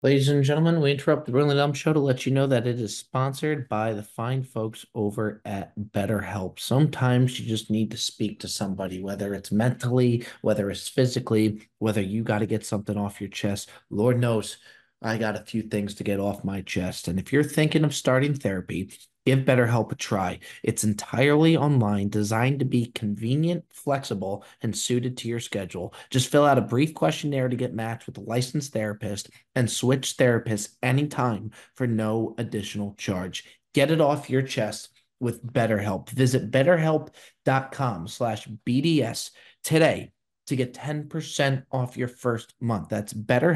Ladies and gentlemen, we interrupt the Brilliant Dumb Show to let you know that it is sponsored by the fine folks over at BetterHelp. Sometimes you just need to speak to somebody, whether it's mentally, whether it's physically, whether you got to get something off your chest. Lord knows I got a few things to get off my chest. And if you're thinking of starting therapy, give BetterHelp a try. It's entirely online, designed to be convenient, flexible, and suited to your schedule. Just fill out a brief questionnaire to get matched with a licensed therapist and switch therapists anytime for no additional charge. Get it off your chest with BetterHelp. Visit betterhelp.com/BDS today to get 10% off your first month. That's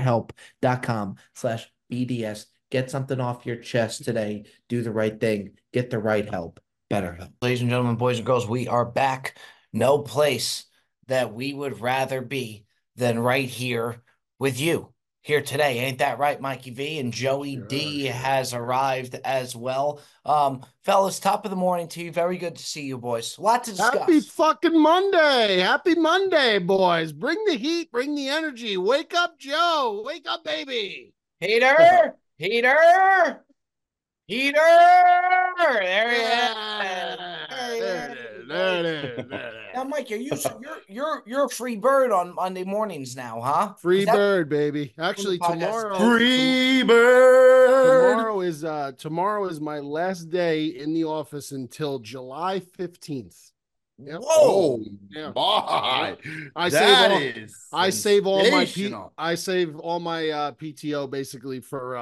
betterhelp.com/BDS. Get something off your chest today. Do the right thing. Get the right help. BetterHelp. Ladies and gentlemen, boys and girls, we are back. No place that we would rather be than right here with you here today. Ain't that right, Mikey V? And Joey D has arrived as well. Fellas, top of the morning to you. Very good to see you, boys. A lot to Happy discuss. fucking Monday. Happy Monday, boys. Bring the heat, bring the energy. Wake up, Joe. Wake up, baby. Heater, heater, heater. There he is. There he There it is. is. There There it he is. is. There it Now, is. Mike, you're a free bird on Monday mornings now, huh? Free Is that bird, baby. when the Actually, podcast? Free bird. tomorrow is my last day in the office until July 15th. Yep. Whoa! Oh Yeah. my, I save that all is I save all my sensational. PTO basically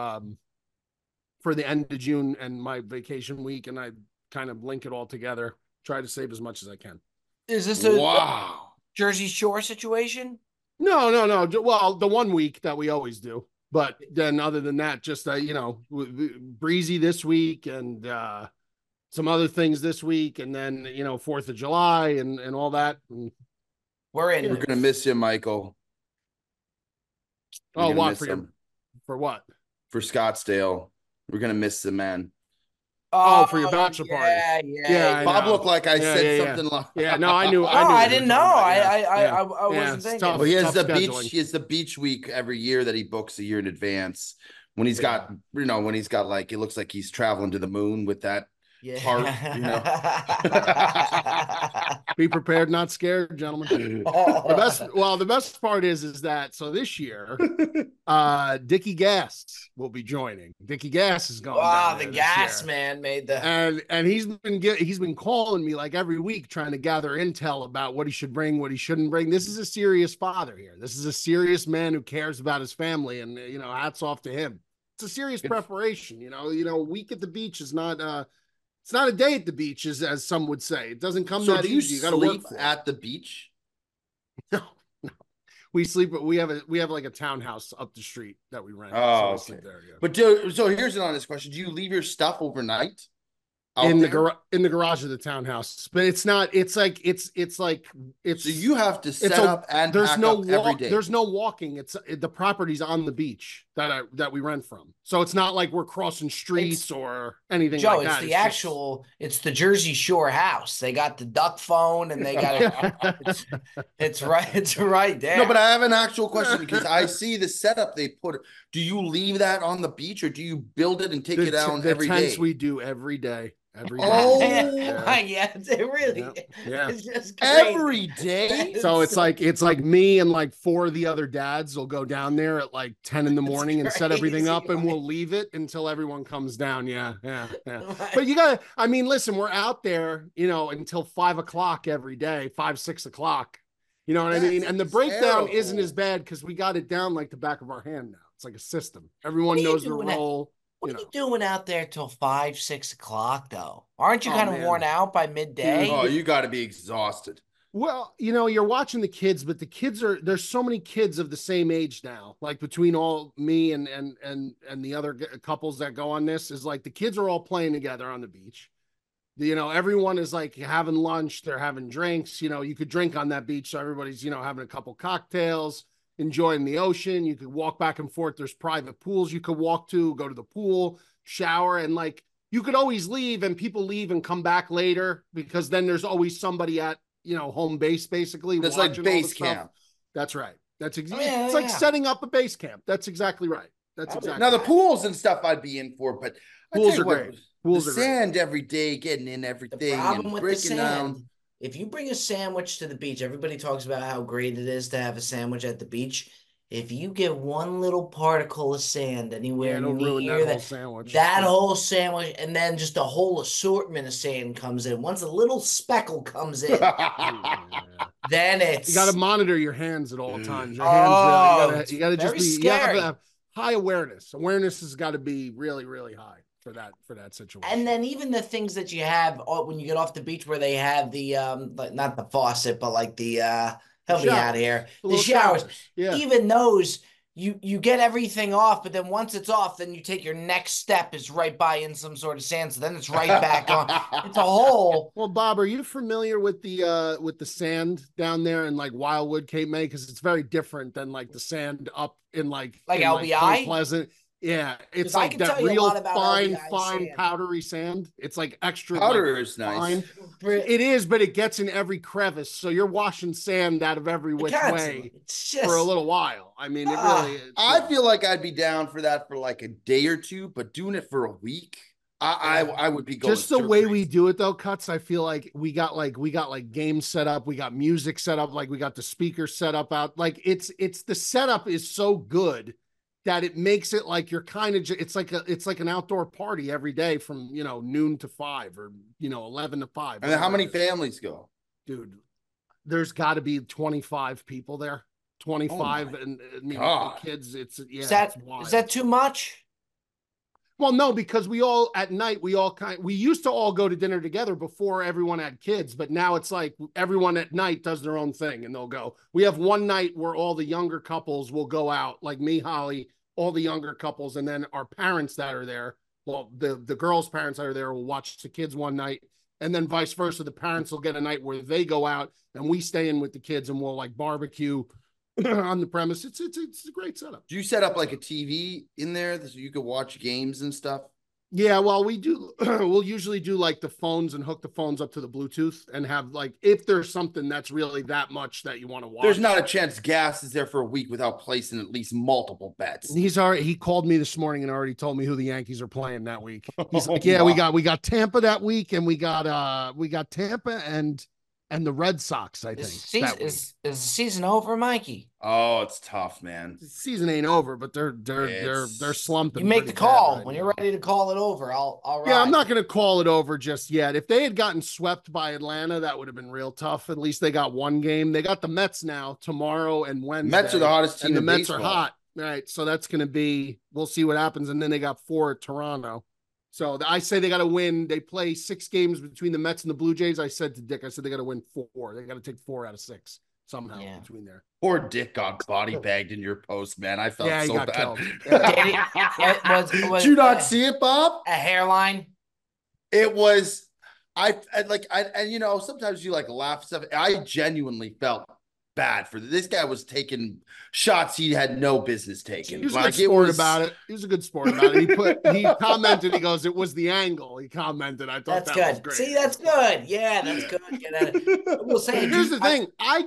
for the end of June and my vacation week, and I kind of link it all together. Try to save as much as I can. Is this a Wow. Jersey Shore situation? No, no, no. Well, the one week that we always do, but then other than that, just breezy this week and some other things this week, and then 4th of July and all that. And, We're in. We're gonna miss you, Michael. We're oh, gonna what miss him for what? for Scottsdale. We're gonna miss the man. Oh, for your Oh, bachelor party. yeah, Yeah, yeah. I Bob know. looked like I Yeah, said yeah, yeah. something like. Yeah, no, I knew. No, I knew I what you were didn't know. talking about. Yeah, yeah, I yeah. wasn't It's thinking. Well, tough, tough scheduling. he has the beach week every year that he books a year in advance. When he's got, when he's got like, it looks like he's traveling to the moon with that heart. Yeah. Be prepared, not scared, gentlemen. The best part is that so this year, Dickie Gas will be joining. Dickie Gas is going Wow, down the there this gas year. man made the. And he's been calling me like every week trying to gather intel about what he should bring, what he shouldn't bring. This is a serious father here. This is a serious man who cares about his family, and hats off to him. It's a serious preparation. A week at the beach is not it's not a day at the beach, as some would say. It doesn't come So that do you easy. You got to work sleep for it. at the beach? No, no. We sleep. We have like a townhouse up the street that we rent. So Oh, we okay. sleep there. Yeah. But so here's an honest question: do you leave your stuff overnight out In there? the garage of the townhouse, but it's not. It's like So you have to it's set up and there's pack no up every walk. day. There's no walking. The property's on the beach that we rent from. So it's not like we're crossing streets or anything Joe, like it's that. the actual, it's the Jersey Shore house. They got the duck phone and they got it. It's right there. No, but I have an actual question because I see the setup they put. Do you leave that on the beach or do you build it and take it down the every tents day? we do every day. Every day. Oh, Yeah, it really, yeah. it's just crazy. every day? So it's like me and like four of the other dads will go down there at like 10 in the morning and set everything up, and we'll leave it until everyone comes down. Yeah, yeah, yeah. But listen, we're out there, until 5 o'clock every day, 5, 6 o'clock. You know what I mean? And the breakdown isn't as bad because we got it down like the back of our hand now. It's like a system. Everyone knows the role. What are you doing out there till 5, 6 o'clock though? Aren't you kind of worn out by midday? Oh, you got to be exhausted. Well, you're watching the kids, but there's so many kids of the same age now. Like between all me and the other couples that go on this is like the kids are all playing together on the beach. Everyone is like having lunch, they're having drinks. You could drink on that beach, so everybody's having a couple cocktails, enjoying the ocean. You could walk back and forth. There's private pools you could walk to, go to the pool, shower, and like you could always leave and people leave and come back later because then there's always somebody at home base basically. That's like base camp. That's right. It's yeah, like setting up a base camp. That's exactly right. That's exactly. Now the pools and stuff I'd be in for, but pools are great. Pools the are great. sand every day, getting in The everything problem and with the breaking sand, down. if you bring a sandwich to the beach, everybody talks about how great it is to have a sandwich at the beach. If you get one little particle of sand anywhere it'll ruin near that whole sandwich. that whole sandwich, and then just a whole assortment of sand comes in. Once a little speckle comes in, then it's you got to monitor your hands at all times. Your Oh, hands really, you got to just very be, scary. you have high awareness. Awareness has got to be really, really high for that situation. And then even the things that you have when you get off the beach where they have the not the faucet, but like the help me out here, the showers. Yeah. Even those, you get everything off, but then once it's off, then you take your next step is right by in some sort of sand, so then it's right back on. It's a hole. Well, Bob, are you familiar with the sand down there in like Wildwood, Cape May? Because it's very different than like the sand up in like LBI? Point Pleasant. Yeah, it's like that real fine sand. powdery sand. It's like extra powder is nice. Fine. It is, but it gets in every crevice, so you're washing sand out of every which way for a little while. I mean, it really. I feel like I'd be down for that for like a day or two, but doing it for a week, I would be going just the way we do it though, Cuts. I feel like we got games set up, we got music set up, like we got the speakers set up out. Like it's the setup is so good that it makes it like you're kind of it's like an outdoor party every day from noon to 5 or 11 to 5. And then how many families go? Dude, there's got to be 25 people there. 25 and I mean the kids. It's is that too much? Well, no, because we used to all go to dinner together before everyone had kids, but now it's like everyone at night does their own thing and they'll go. We have one night where all the younger couples will go out, like me, Holly, all the younger couples, and then our parents that are there, well, the girls' parents that are there will watch the kids one night, and then vice versa. The parents will get a night where they go out and we stay in with the kids and we'll like barbecue on the premise. It's a great setup. Do you set up like a TV in there so you could watch games and stuff? Yeah, well, we do. We'll usually do like the phones and hook the phones up to the Bluetooth and have like, if there's something that's really that much that you want to watch. There's not a chance Gas is there for a week without placing at least multiple bets. He called me this morning and already told me who the Yankees are playing that week. He's like, yeah, we got Tampa that week, and we got Tampa and the Red Sox, I think. Is the season over, Mikey? Oh, it's tough, man. The season ain't over, but they're slumping. You make the call when you're ready to call it over. I'll ride. Yeah, I'm not going to call it over just yet. If they had gotten swept by Atlanta, that would have been real tough. At least they got one game. They got the Mets now tomorrow and Wednesday. Mets are the hottest team, and the in Mets baseball. are hot, right? So that's going to be. We'll see what happens. And then they got 4 at Toronto. So I say they got to win. They play 6 games between the Mets and the Blue Jays. I said to Dick, they got to win 4. They got to take 4 out of 6 somehow between there. Poor Dick got body bagged in your post, man. I felt so bad. Did you not see it, Bob? A hairline. It was. I sometimes you like laugh stuff. I genuinely felt bad for this guy. Was taking shots he had no business taking. He was a good sport about it. He was a good sport about it. He commented. He goes, "It was the angle." He commented. I thought that was great. See, that's good. Yeah, that's good. Get at it. We'll say. Here's the thing. I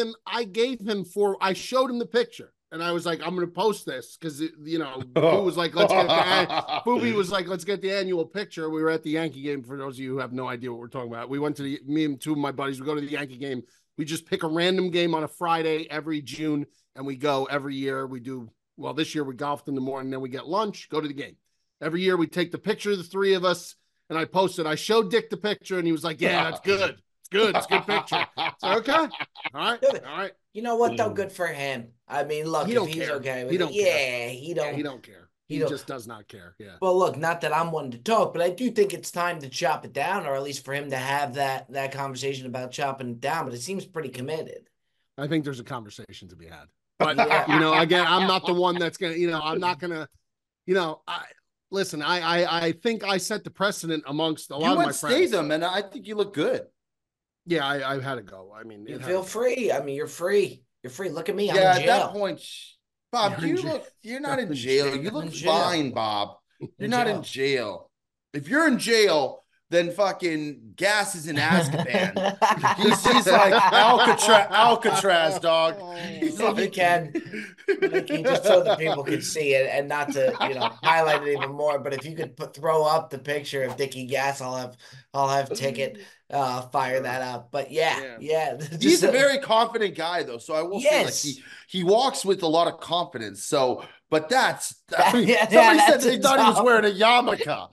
showed him the picture, and I was like, "I'm going to post this because Boo was like, Boobie was like, let's get the annual picture." We were at the Yankee game. For those of you who have no idea what we're talking about, we went to me and 2 of my buddies. We go to the Yankee game. We just pick a random game on a Friday every June, and we go every year. We do, well, this year we golfed in the morning, then we get lunch, go to the game. Every year we take the picture of the 3 of us, and I posted. I showed Dick the picture, and he was like, yeah, that's good. It's good. It's a good picture. So, okay. All right. You know what, though? Good for him. I mean, look, if he's okay with it. Yeah, he don't care. He just does not care. Yeah. Well, look, not that I'm one to talk, but I do think it's time to chop it down, or at least for him to have that conversation about chopping it down. But it seems pretty committed. I think there's a conversation to be had. But again, I'm not the one that's gonna. I'm not gonna. Listen. I think I set the precedent amongst a lot of my friends. Statham, and I think you look good. Yeah, I've had to go. I mean, you feel free. I mean, you're free. You're free. Look at me. I'm in jail. At that point. Bob, you're not in jail. You look fine, Bob. You're not in jail. If you're in jail, than fucking Gas is in Azkaban. He's like Alcatraz, dog. He's If you can, Mickey, just so the people could see it and not to, highlight it even more. But if you could throw up the picture of Dickie Gas, I'll have Ticket fire that up. But yeah. He's a very confident guy, though. So I will say, like, he walks with a lot of confidence. So, but somebody said they thought he was wearing a yarmulke.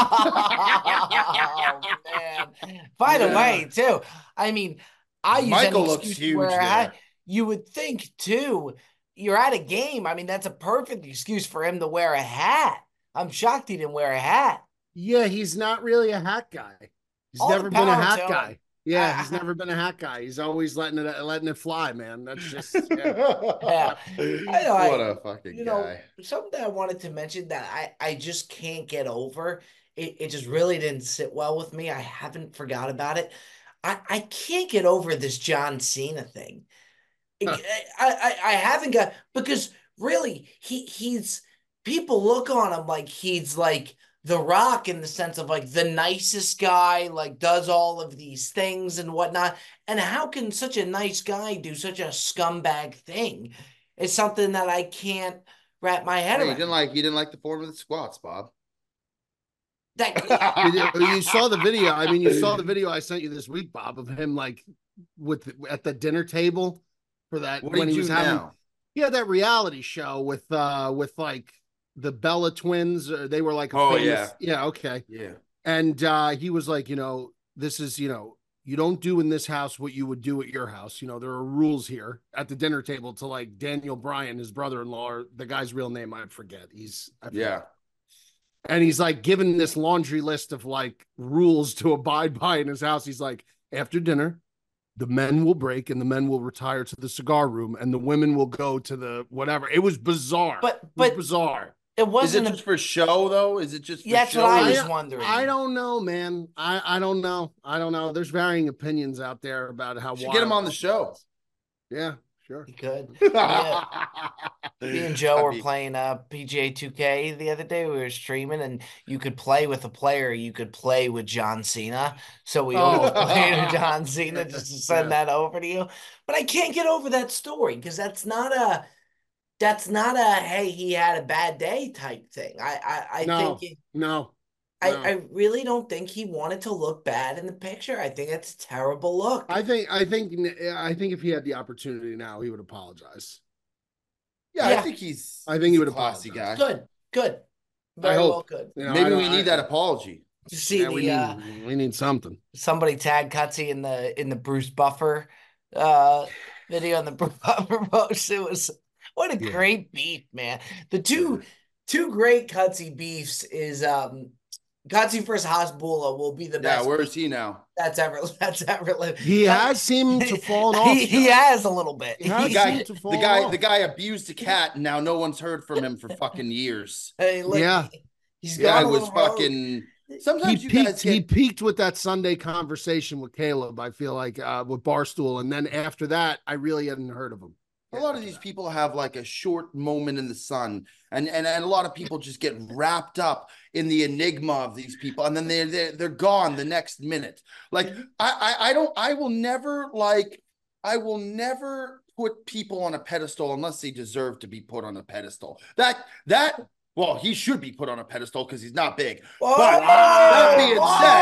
Oh man! By the way, too, I mean, I use Michael any looks excuse to huge wear a there. hat. You would think too. You're at a game. I mean, that's a perfect excuse for him to wear a hat. I'm shocked he didn't wear a hat. Yeah, he's not really a hat guy. He's All the never been a power hat to him. guy. Yeah, he's never been a hat guy. He's always letting it fly, man. That's just Yeah. I know, What a fucking guy. Something that I wanted to mention that I just can't get over. It just really didn't sit well with me. I haven't forgot about it. I can't get over this John Cena thing. I haven't got, because really he's people look on him like he's like The Rock in the sense of like the nicest guy, like does all of these things and whatnot. And how can such a nice guy do such a scumbag thing? It's something that I can't wrap my head Hey, around. you didn't like the form of the squats, Bob. You saw the video. I mean, you saw the video I sent you this week, Bob, of him like at the dinner table for that What when did he was having now? that reality show with like the Bella twins. They were like okay. Yeah. And he was like, this is, you don't do in this house what you would do at your house. There are rules here at the dinner table to like Daniel Bryan, his brother-in-law, or the guy's real name, I forget. And he's like given this laundry list of like rules to abide by in his house. He's like, after dinner, the men will break and the men will retire to the cigar room and the women will go to the whatever. It was bizarre. But it was bizarre. It wasn't. Is it just for show, though? Is it just for that's show? what I was wondering. I don't know, man. I don't know. There's varying opinions out there about how. You should get him on the show. Yeah, sure. You could. Me and Joe were playing PGA 2K the other day. We were streaming, and you could play with a player. You could play with John Cena. So we almost played with John Cena just to send that over to you. But I can't get over that story because that's not a hey, he had a bad day type thing. I really don't think he wanted to look bad in the picture. I think it's a terrible look. I think if he had the opportunity now, he would apologize. Yeah, I think he would a classy guy. Good. Very well good. Maybe we need that apology. You see we need something. Somebody tagged Cutsy in the Bruce Buffer video on the Bruce Buffer post. It was what a great beef, man. The two great Cutsy beefs is Cutsy versus Hasbulla will be the best. Yeah, where is he now? That's ever lived. He has seemed to fall off. He has a little bit. The guy abused a cat, and now no one's heard from him for fucking years. Hey, look, he's Yeah, gone I a was little rogue. fucking. Sometimes he peaked with that Sunday conversation with Caleb. I feel like with Barstool, and then after that, I really hadn't heard of him. A lot of these people have like a short moment in the sun, and a lot of people just get wrapped up in the enigma of these people, and then they're gone the next minute. Like I will never put people on a pedestal unless they deserve to be put on a pedestal. Well, he should be put on a pedestal because he's not big. Whoa, but that being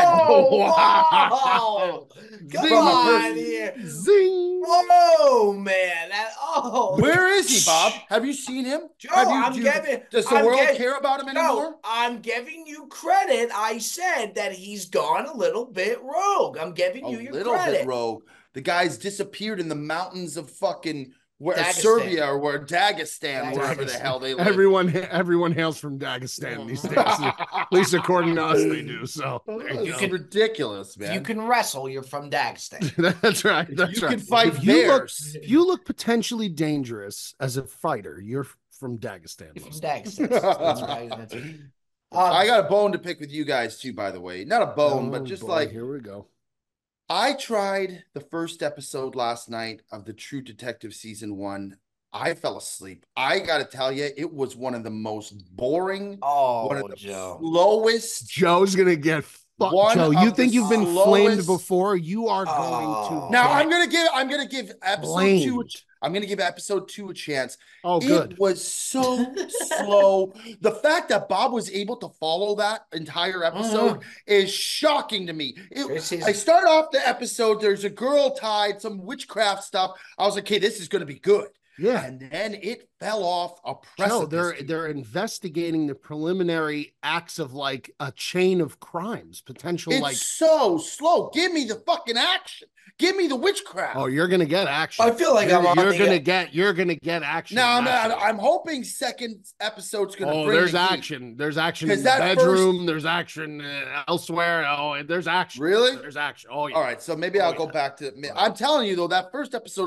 said, come on here. Zing. Whoa, man. Where is he, Bob? Have you seen him? Joe, does the world care about him anymore? No, I'm giving you credit. I said that he's gone a little bit rogue. I'm giving you your credit. A little bit rogue. The guy's disappeared in the mountains of fucking Dagestan. Serbia or Dagestan, wherever the hell they live. Everyone hails from Dagestan these days. At least according to us, they do. So it's ridiculous, man. If you can wrestle, you're from Dagestan. That's right. You can fight bears. If you look potentially dangerous as a fighter, you're from Dagestan. You're from Dagestan. That's right. I got a bone to pick with you guys too, by the way. Not a bone, but just like here we go. I tried the first episode last night of the True Detective season 1. I fell asleep. I got to tell you, it was one of the most boring, one of the slowest. Joe's going to get one Joe, you of think the you've been flamed slowest- before? You are going to Now get I'm gonna give flamed. I'm gonna give episode 2 a chance. Oh, good. It was so slow. The fact that Bob was able to follow that entire episode is shocking to me. Great season. I start off the episode, there's a girl tied, some witchcraft stuff. I was like, okay, this is gonna be good. Yeah. And then it fell off a Joe, precipice. they're investigating the preliminary acts of like a chain of crimes, potential It's like. so slow. Give me the fucking action. Give me the witchcraft. Oh, you're gonna get action. I feel like you're, I'm on you're the- gonna get action. No, action. I'm hoping second episode's gonna Oh, bring there's the heat. action. There's action in 'Cause the that bedroom. There's action elsewhere. Oh, there's action. Really? There's action. Oh, yeah. All right, so maybe Oh, I'll go yeah. back to. I'm telling you though, that first episode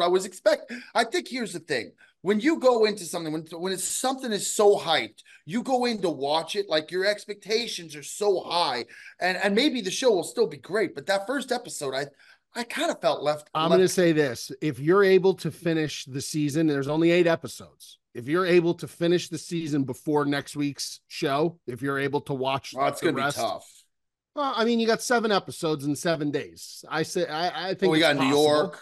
I think here's the thing: when you go into something, when it's something is so hyped, you go in to watch it, like your expectations are so high, and maybe the show will still be great, but that first episode, I kind of felt left. I'm going to say this. If you're able to finish the season, there's only 8 episodes. If you're able to finish the season before next week's show, if you're able to watch Well, it's the going to be rest, tough. Well, I mean, you got 7 episodes in 7 days. I think We it's got New possible. York.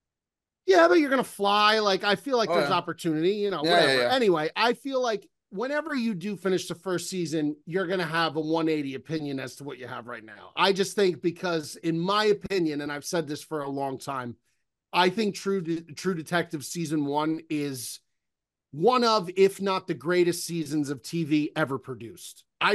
Yeah, but you're going to fly. Like, I feel like Oh, there's yeah. opportunity, Yeah, whatever. yeah. Anyway, I feel like whenever you do finish the first season, you're going to have a 180 opinion as to what you have right now. I just think because in my opinion, and I've said this for a long time, I think True Detective season 1 is one of, if not the greatest seasons of TV ever produced. I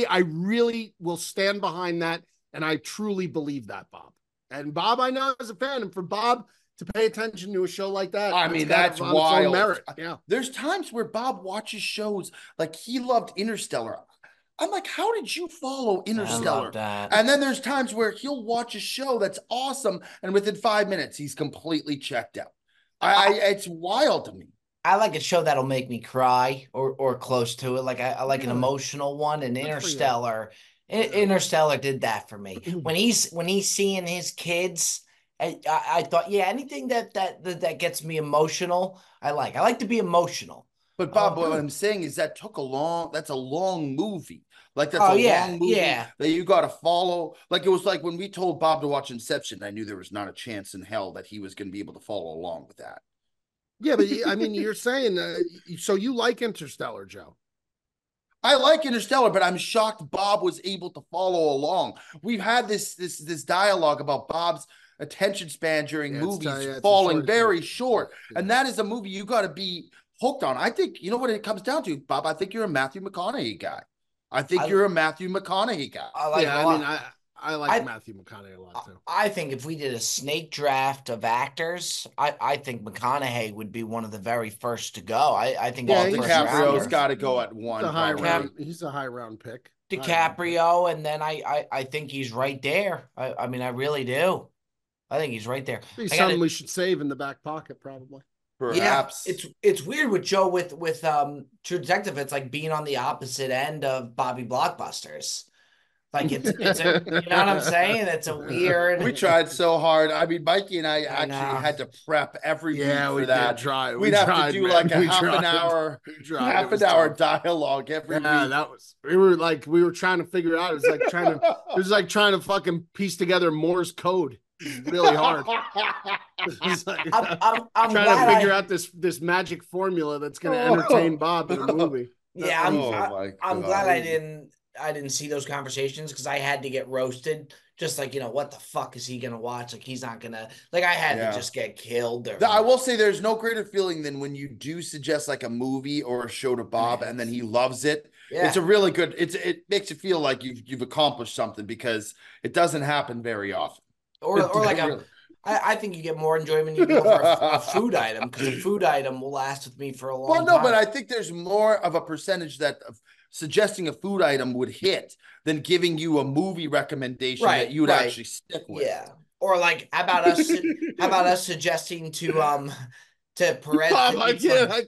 really will stand behind that. And I truly believe that, Bob. And Bob, I know as a fan, and for Bob to pay attention to a show like that, I mean, it's got that's on its own wild. merit. Yeah. There's times where Bob watches shows like he loved Interstellar. I'm like, how did you follow I Interstellar? love that. And then there's times where he'll watch a show that's awesome, and within 5 minutes, he's completely checked out. It's wild to me. I like a show that'll make me cry or close to it. Like I like an Yeah. emotional one. And for you. Interstellar, Yeah. Interstellar did that for me. When he's seeing his kids, I thought, yeah, anything that gets me emotional, I like. I like to be emotional. But Bob, what good. I'm saying is that's a long movie. Like that's Oh, a yeah, long movie yeah. that you got to follow. Like it was like when we told Bob to watch Inception, I knew there was not a chance in hell that he was going to be able to follow along with that. Yeah, but I mean, you're saying, so you like Interstellar, Joe? I like Interstellar, but I'm shocked Bob was able to follow along. We've had this dialogue about Bob's attention span during Yeah, movies it's a falling short very series. short. Yeah. And that is a movie you got to be hooked on. I think, you know what it comes down to, Bob? I think you're a Matthew McConaughey guy. I think you're a Matthew McConaughey guy. I like Yeah, it a I lot. mean, I like Matthew McConaughey a lot too. I think if we did a snake draft of actors, I think McConaughey would be one of the very first to go. I think Yeah, all he's first DiCaprio's rounders. got to go at one. He's a high probably. round. He's a high round pick. DiCaprio, and then I think he's right there. I mean, I really do. I think he's right there. He's I gotta- something we should save in the back pocket, probably. Perhaps. Yeah, it's weird with Joe with True Detective. It's like being on the opposite end of Bobby Blockbusters. Like it's a, you know what I'm saying? It's a weird. We tried so hard. I mean, Mikey and I I actually know. had to prep every Yeah, week we for that. did try. We'd have tried, to do man. like a We half an tried. hour, We tried. It half was an hour tough. dialogue every Yeah, week. that was. We were trying to figure out. It was like trying to. It was like trying to fucking piece together Morse code. It was really hard. It was like, I'm trying glad to figure out this magic formula that's going to entertain Bob in a movie. Yeah, Oh, my I'm God. glad I didn't see those conversations because I had to get roasted. Just like, what the fuck is he gonna watch? Like he's not gonna I had Yeah. to just get killed. Or, I will say there's no greater feeling than when you do suggest like a movie or a show to Bob and then he loves it. yeah. It's a really good, it makes you feel like you've accomplished something because it doesn't happen very often. or like Really. I think you get more enjoyment you go for a food item because a food item will last with me for a long Well, no, time. but I think there's more of a percentage that of suggesting a food item would hit than giving you a movie recommendation Right, that you would right. actually stick with. Yeah. Or like how about us suggesting to Perez Bob, to I eat some- can't.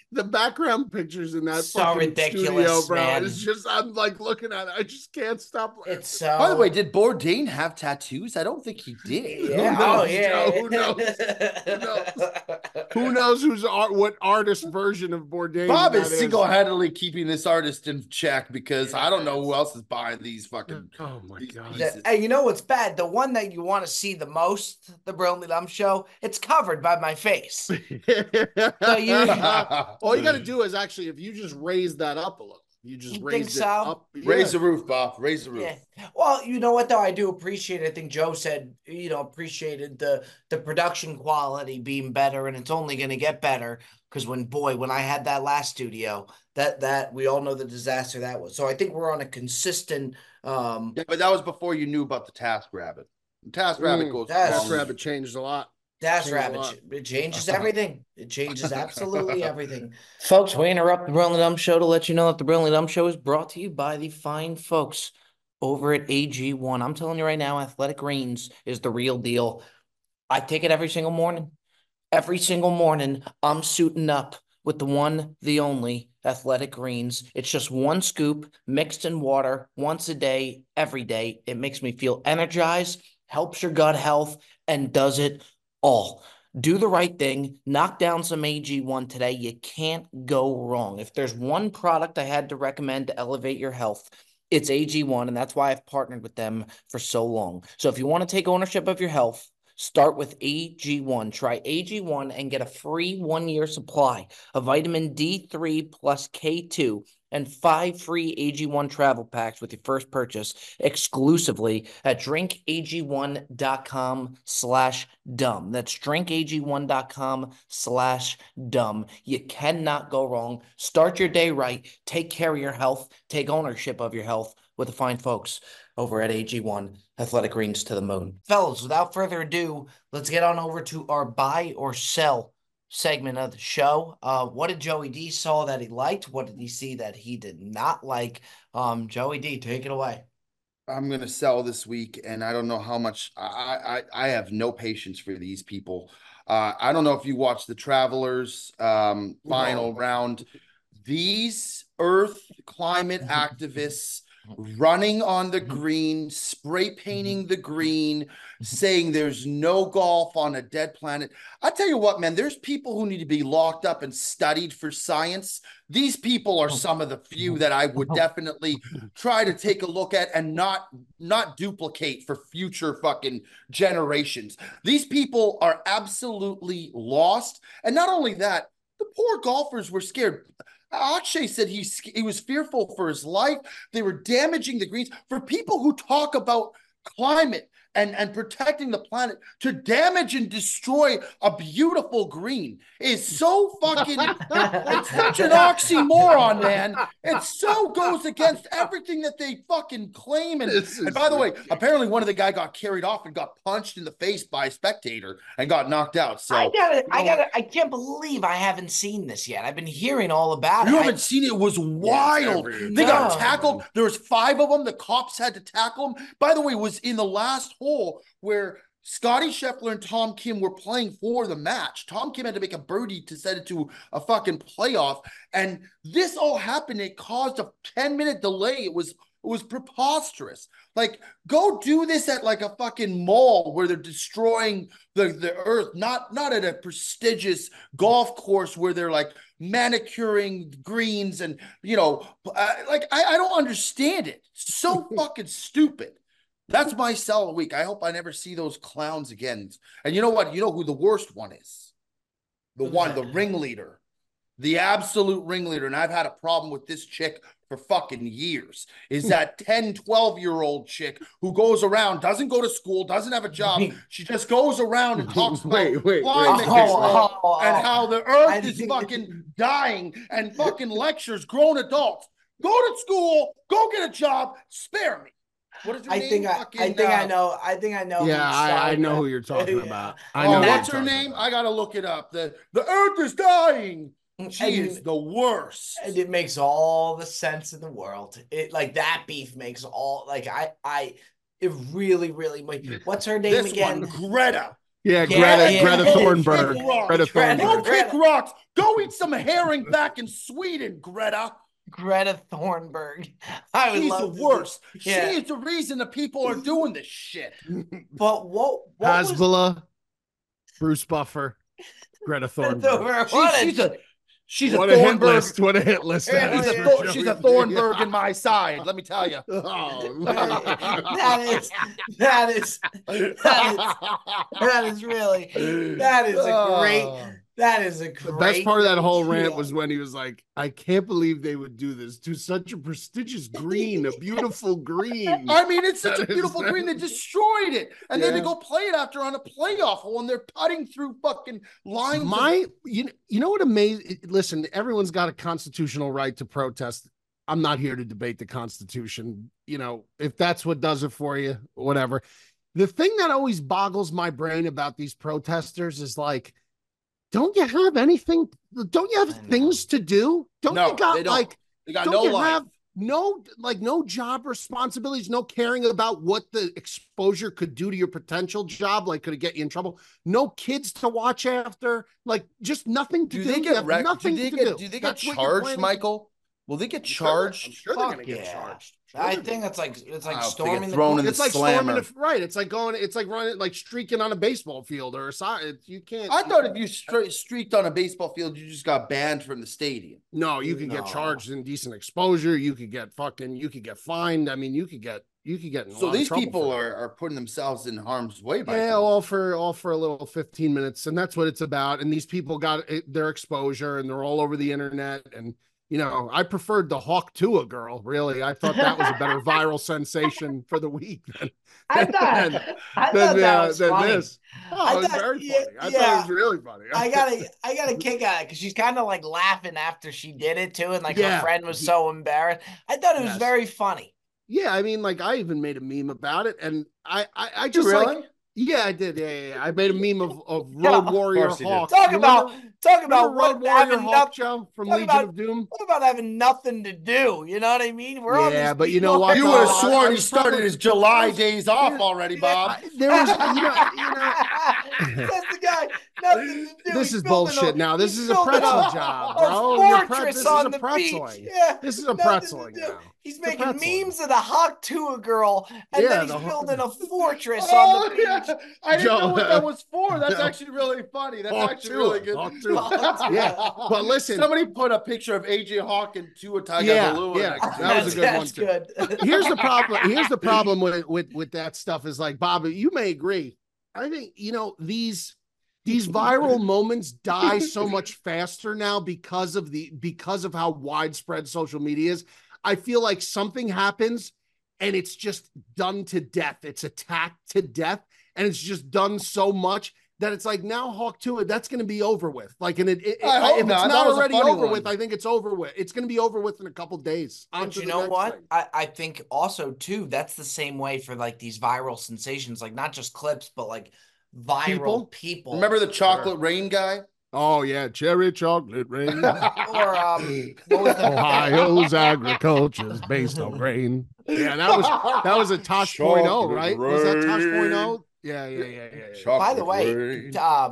The background pictures in that So fucking ridiculous, studio, bro. man. It's just, I'm like looking at it. I just can't stop laughing. It's By the way, so did Bourdain have tattoos? I don't think he did. yeah. Who Oh knows, yeah. Joe? Who knows? Who knows what artist version of Bourdain Bob that is single-handedly keeping this artist in check because I don't know who else is buying these fucking Oh my these God. pieces. Hey, you know what's bad? The one that you want to see the most, the Brilliantly Dumb Show, it's covered by my face. So you All you got to do is actually, if you just raise that up a little, you just You think raised it so? up. Raise the roof, Bob. Raise the roof. Yeah. Well, you know what though? I do appreciate it. I think Joe said, appreciated the production quality being better, and it's only going to get better because when I had that last studio, that we all know the disaster that was. So I think we're on a consistent Yeah, but that was before you knew about the TaskRabbit. TaskRabbit goes Task long. Rabbit changed a lot. Dash Changed a Rabbit. lot. It changes everything. It changes absolutely everything. Folks, we interrupt the Brilliantly Dumb Show to let you know that the Brilliantly Dumb Show is brought to you by the fine folks over at AG1. I'm telling you right now, Athletic Greens is the real deal. I take it every single morning. Every single morning, I'm suiting up with the one, the only Athletic Greens. It's just one scoop mixed in water once a day, every day. It makes me feel energized, helps your gut health, and does it all. Do the right thing. Knock down some AG1 today. You can't go wrong. If there's one product I had to recommend to elevate your health, it's AG1, and that's why I've partnered with them for so long. So if you want to take ownership of your health, start with AG1. Try AG1 and get a free 1-year supply of vitamin D3 plus K2 and 5 free AG1 travel packs with your first purchase exclusively at drinkag1.com/dumb. That's drinkag1.com/dumb. You cannot go wrong. Start your day right. Take care of your health. Take ownership of your health with the fine folks over at AG1, Athletic Greens to the moon. Fellas, without further ado, let's get on over to our buy or sell segment of the show. What did Joey D saw that he liked? What did he see that he did not like? Joey D, take it away. I'm gonna sell this week, and I don't know how much. I have no patience for these people. I don't know if you watched the Travelers final round. These Earth climate activists running on the green, spray painting the green, saying there's no golf on a dead planet. I tell you what, man, there's people who need to be locked up and studied for science. These people are some of the few that I would definitely try to take a look at and not duplicate for future fucking generations. These people are absolutely lost. And not only that, the poor golfers were scared. Akshay said he was fearful for his life. They were damaging the greens. For people who talk about climate and protecting the planet, to damage and destroy a beautiful green is so fucking, it's such an oxymoron, man. It so goes against everything that they fucking claim. And by the way, apparently one of the guy got carried off and got punched in the face by a spectator and got knocked out. So I can't believe I haven't seen this yet. I've been hearing all about it. You haven't seen it? It was wild. They got tackled. There was 5 of them. The cops had to tackle them. By the way, it was in the last hole where Scotty Scheffler and Tom Kim were playing for the match. Tom Kim had to make a birdie to set it to a fucking playoff. And this all happened. It caused a 10-minute delay. It was preposterous. Like, go do this at like a fucking mall where they're destroying the earth, not at a prestigious golf course where they're like manicuring greens and, I don't understand it. So fucking stupid. That's my sell of the week. I hope I never see those clowns again. And you know what? You know who the worst one is? The ringleader. The absolute ringleader. And I've had a problem with this chick for fucking years. Is that 10, 12-year-old chick who goes around, doesn't go to school, doesn't have a job. She just goes around and talks about climate control and how the earth is fucking dying and fucking lectures grown adults. Go to school, go get a job, spare me. What is her name? I think I know. Yeah, I know who you're talking about. I know. What's her name? I gotta look it up. The earth is dying. She is the worst. And it makes all the sense in the world. It like that beef makes all it really, really. What's her name this again? One, Greta. Yeah, Yeah, Greta yeah. Thunberg. Greta Greta Greta. Go Thunberg. kick rocks. Go eat some herring back in Sweden, Greta. Greta Thunberg. I would She's the love to see- worst. She Yeah. is the reason that people are doing this shit. But what was Hasbullah, Bruce Buffer, Greta Thunberg. Thunberg? She's a What a hit Thornberg. list. What a hit list. that She's is a for She's a Joey. Thornberg in my side. Let me tell you. Oh, that is really that is a great The best part of that whole rant yeah. was when he was like, I can't believe they would do this to such a prestigious green, a beautiful green. I mean, it's such That a beautiful is- green. They destroyed it. And then they Yeah. go play it after on a playoff hole and they're putting through fucking lines. You know what amazing? Listen, everyone's got a constitutional right to protest. I'm not here to debate the Constitution. You know, if that's what does it for you, whatever. The thing that always boggles my brain about these protesters is like, don't you have anything? Don't you have I know. things to do? Don't No, you got they don't. like? They got Don't no you life. have no job responsibilities, no caring about what the exposure could do to your potential job, like could it get you in trouble? No kids to watch after, like just nothing to Do do. they You get have wrecked? nothing Do they to get, do. do they get That's what you're charged, planning- Michael? Will they get I'm charged? sure they're Fuck gonna get yeah. charged. I think it's like I storming hope they get the thrown court. in the It's like slammer. storming right. It's like running, like streaking on a baseball field or a soccer. You can't. I thought if you streaked on a baseball field, you just got banned from the stadium. No, you could get No. charged indecent exposure. You could get fined. I mean, you could get in a So lot of these trouble people for that. are putting themselves in harm's way by Yeah, doing all for a little 15 minutes, and that's what it's about. And these people got their exposure, and they're all over the internet. And you know, I preferred the Hawk Tua girl. Really, I thought that was a better viral sensation for the week than I thought that was than funny. this. Oh, it was very yeah, funny. I thought it was really funny. I got a kick out of it because she's kind of like laughing after she did it too, and like Yeah. her friend was so embarrassed. I thought it was Yes. very funny. Yeah, I mean, like I even made a meme about it, and I Did just you really? like, yeah, I did. Yeah. I made a meme of Yeah, Road of Warrior course you did. Hawk. Talk You about remember what Road Warrior having Hawk, nothing. Joe, from talk Legion about- of Doom. What about having nothing to do? You know what I mean? We're on Yeah, this but you know what, You though? would have I sworn he was started probably- his July days off already, Bob. There was, Says the guy, nothing to do. This He's is building bullshit now. This he's is a building pretzel job, a bro. You're fortress this is on a the pretzeling. beach. Yeah, This is a nothing to pretzeling do. now. He's It's a making pretzeling. memes of the Hawk Tua girl, and Yeah, then he's the Hawk- building a fortress on Oh, the beach. yeah. I didn't know Joe, what that was for. That's Joe. actually really funny. That's Hawk actually Tua, really good. Hawk Tua. Yeah, but listen, Somebody put a picture of AJ Hawk and Tua Tagovailoa. Yeah, next to that was a it. good one, That's too. good. Here's the problem. Here's the problem with that stuff is like, Bob, you may agree. I think, you know, these viral moments die so much faster now because of how widespread social media is. I feel like something happens and it's just done to death. It's attacked to death, and it's just done so much that it's like now Hawk Tua, that's going to be over with. Like, and if hope it's not. not That was a already funny over one. with, I think it's over with. It's going to be over with in a couple days. On But to you the know next what? thing. I think also too, that's the same way for like these viral sensations, like not just clips, but like viral people. Remember the chocolate rain guy? Oh yeah, cherry chocolate rain. Or what was the Ohio's agriculture is based on rain. Yeah, that was a Tosh point oh, right? Was that Tosh point oh? Yeah. By the way,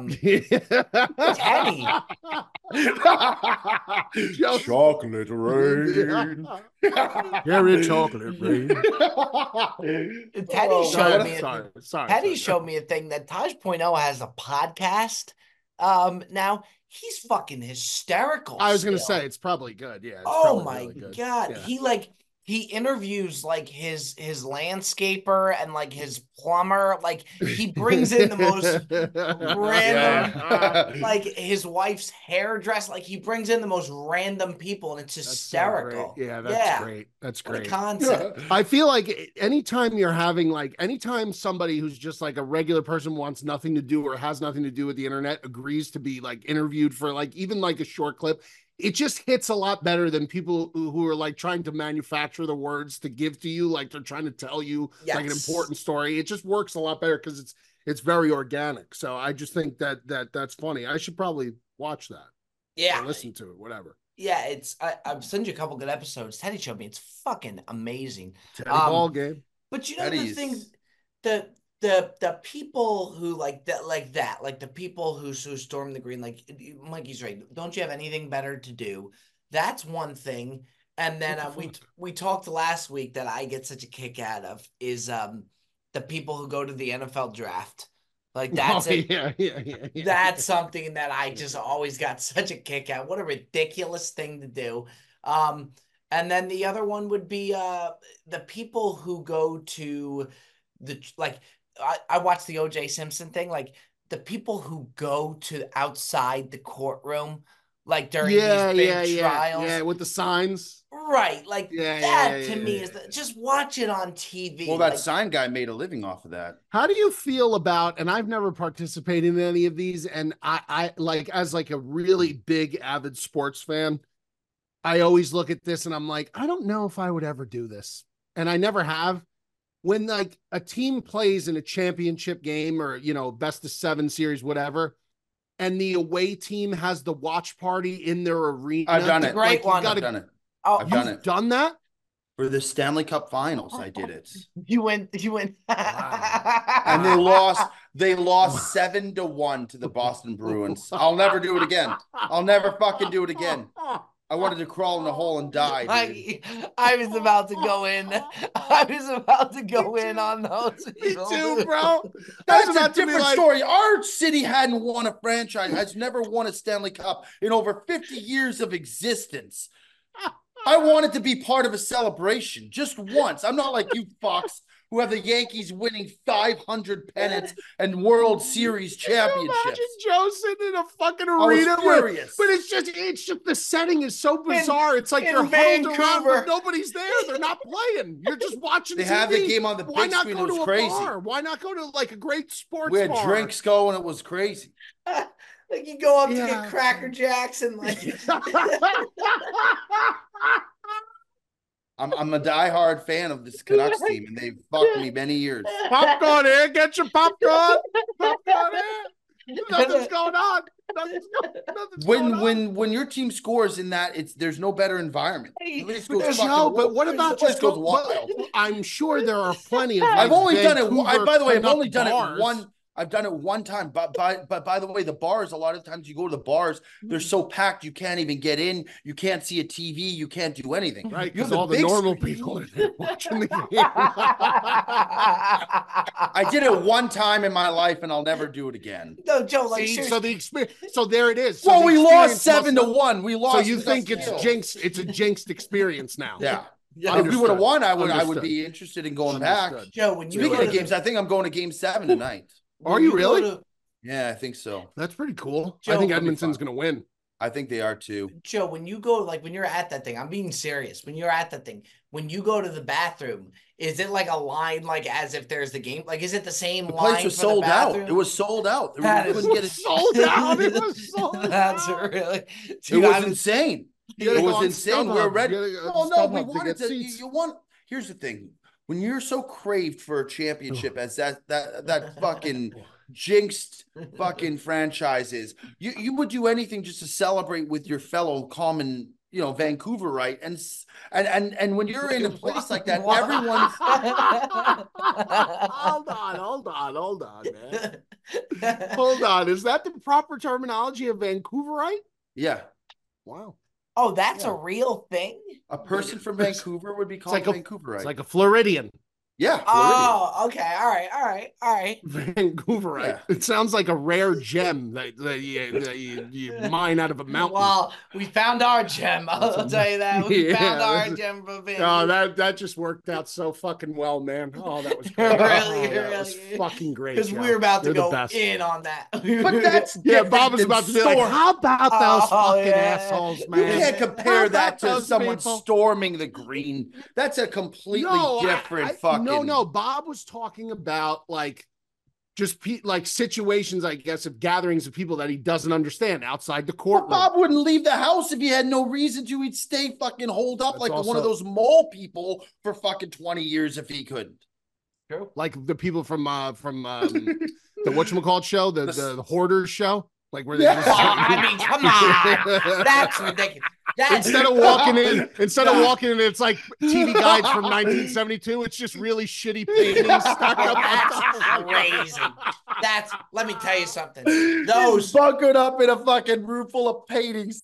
Teddy. Chocolate rain. Cherry chocolate rain. Teddy Oh, showed God. me. Sorry. Teddy showed me a thing that Taj Point oh has a podcast. Now he's fucking hysterical. I was gonna still. say it's probably good. Yeah. It's Oh probably my really good. God. Yeah. He interviews like his landscaper and like his plumber. Like he brings in the most random, like his wife's hairdresser. Like he brings in the most random people, and it's That's so hysterical. great. Yeah, that's great. That's What a great. concept. I feel like anytime somebody who's just like a regular person wants nothing to do or has nothing to do with the internet agrees to be like interviewed for like even like a short clip, it just hits a lot better than people who are like trying to manufacture the words to give to you, like they're trying to tell you like an Yes. important story. It just works a lot better because it's very organic. So I just think that's funny. I should probably watch that. Yeah. Or listen to it, whatever. Yeah, I've sent you a couple good episodes. Teddy showed me. It's fucking amazing. Teddy ball game. But you know the Teddy's- things, the the people who like that, like the people who storm the green, like Mikey's right. Don't you have anything better to do? That's one thing. And then we talked last week that I get such a kick out of is the people who go to the NFL draft. Like that's that's something that I just always got such a kick out. What a ridiculous thing to do. And then the other one would be the people who go to the like I watched the OJ Simpson thing, like the people who go to outside the courtroom like during these big trials. Yeah, with the signs. Right. Like that to me is just watch it on TV. Well, that sign guy made a living off of that. How do you feel about, and I've never participated in any of these, and I like, as like a really big avid sports fan, I always look at this and I'm like, I don't know if I would ever do this. And I never have. When like a team plays in a championship game or, you know, best of 7 series, whatever, and the away team has the watch party in their arena. I've done it. Great one. I've done it. Oh, I've done it. Done that? For the Stanley Cup Finals, I did it. You went. Wow. And they lost 7-1 to the Boston Bruins. I'll never do it again. I'll never fucking do it again. I wanted to crawl in a hole and die. I was about to go in. I was about to go in on those. Me too, bro. That's a different story. Our city hadn't won a franchise, has never won a Stanley Cup in over 50 years of existence. I wanted to be part of a celebration just once. I'm not like you fucks who have the Yankees winning 500 pennants and World Series championships. Imagine Joe sitting in a fucking arena but it's just the setting is so bizarre. It's like you're huddled around, but nobody's there. They're not playing. You're just watching. They TV. have the game on the big screen. It was crazy. Bar? Why not go to like a great sports We had bar? drinks going. It was crazy. Like you go up to get Cracker Jacks and like. I'm a diehard fan of this Canucks team, and they've fucked me many years. Popcorn here, get your popcorn. Popcorn here. Nothing's going on. Nothing's going on. When your team scores in that, there's no better environment. But what about just goes wild? I'm sure there are plenty of. I've only done it. By the way, I've only done it one. I've done it one time, but by the way, the bars, a lot of times you go to the bars, they're so packed you can't even get in. You can't see a TV. You can't do anything. Right, because all the normal people are there watching the game. I did it one time in my life, and I'll never do it again. No, Joe. Like, so the experience. So there it is. Well, we lost 7-1. We lost. So you think it's jinxed? It's a jinxed experience now. Yeah. If we would have won, I would be interested in going back. Joe, when you speaking of games, I think I'm going to Game 7 tonight. Are you really? Yeah, I think so. That's pretty cool. Joe, I think Edmonton's going to win. I think they are too. Joe, when you go, like when you're at that thing, I'm being serious. When you're at that thing, when you go to the bathroom, is it like a line, like as if there's the game? Like, is it the same line? The place was sold out. It was sold out. That is sold out. It was sold out. That's really. Dude, it was insane. It was insane. We're ready. Oh no, we wanted to. You want? Here's the thing. When you're so craved for a championship as that fucking jinxed fucking franchise is, you would do anything just to celebrate with your fellow common, Vancouverite, and when you're in a place like that, everyone's hold on, man. Hold on. Is that the proper terminology of Vancouverite? Yeah. Wow. Oh, that's a real thing? A person from Vancouver would be called Vancouverite. It's like a Floridian. Yeah. Floridian. Oh, okay. All right. Vancouverite. Yeah. It sounds like a rare gem that you mine out of a mountain. Well, we found our gem. I'll tell you that. We found our gem from Vancouver. Oh, that just worked out so fucking well, man. Oh, that was great. That was fucking great. Because we were about to go in on that. But that's Bob was about to be like, how about those fucking assholes, man? You can't compare that to someone storming the green. That's a completely different fucking. No. Bob was talking about like just like situations, I guess, of gatherings of people that he doesn't understand outside the courtroom. Well, Bob wouldn't leave the house if he had no reason to. He'd stay fucking holed up one of those mole people for fucking 20 years if he couldn't. True. Like the people from the whatchamacallit show, the Hoarders show. Like where they I mean, come on. That's ridiculous. That's Instead of walking in, it's like TV guides from 1972. It's just really shitty paintings stuck up on That's top of it. crazy. Let me tell you something. Those bunkered up in a fucking room full of paintings.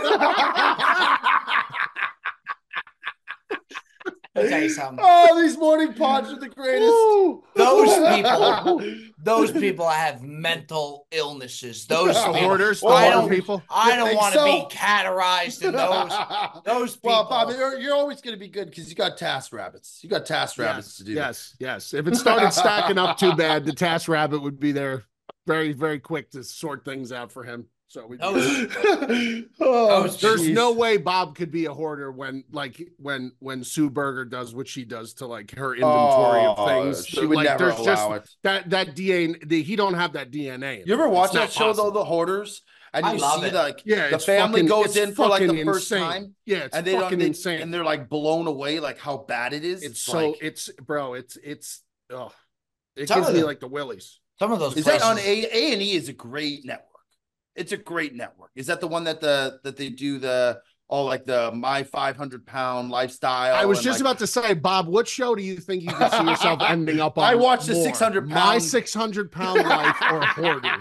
Let me tell you something. Oh, these morning pods are the greatest. Those people have mental illnesses. Those The people, hoarders, the I hoarder don't, people. I You don't think want to so? be categorized in those people. Well, Bob, you're always going to be good because you got task rabbits. You got task rabbits to do. Yes. If it started stacking up too bad, the task rabbit would be there very, very quick to sort things out for him. So we there's geez. no way Bob could be a hoarder when Sue Berger does what she does to like her inventory of things. She would like, never there's allow it. that DNA. He don't have that DNA. You ever watch It's not that show possible. though, The Hoarders? And I you love see it. like Yeah, the it's family fucking- goes it's in for like the fucking first insane. time. Yeah, it's And they don't fucking insane. and they're like blown away like how bad it is. It's like, oh, it Some gives of me the- like the willies. Some of those is places, that on A&E is a great network. It's a great network. Is that the one that they do the My 500-Pound Lifestyle? I was and, just like, about to say, Bob, what show do you think you could see yourself ending up on? I watched the more? 600 My pound 600-pound life or Hoarders.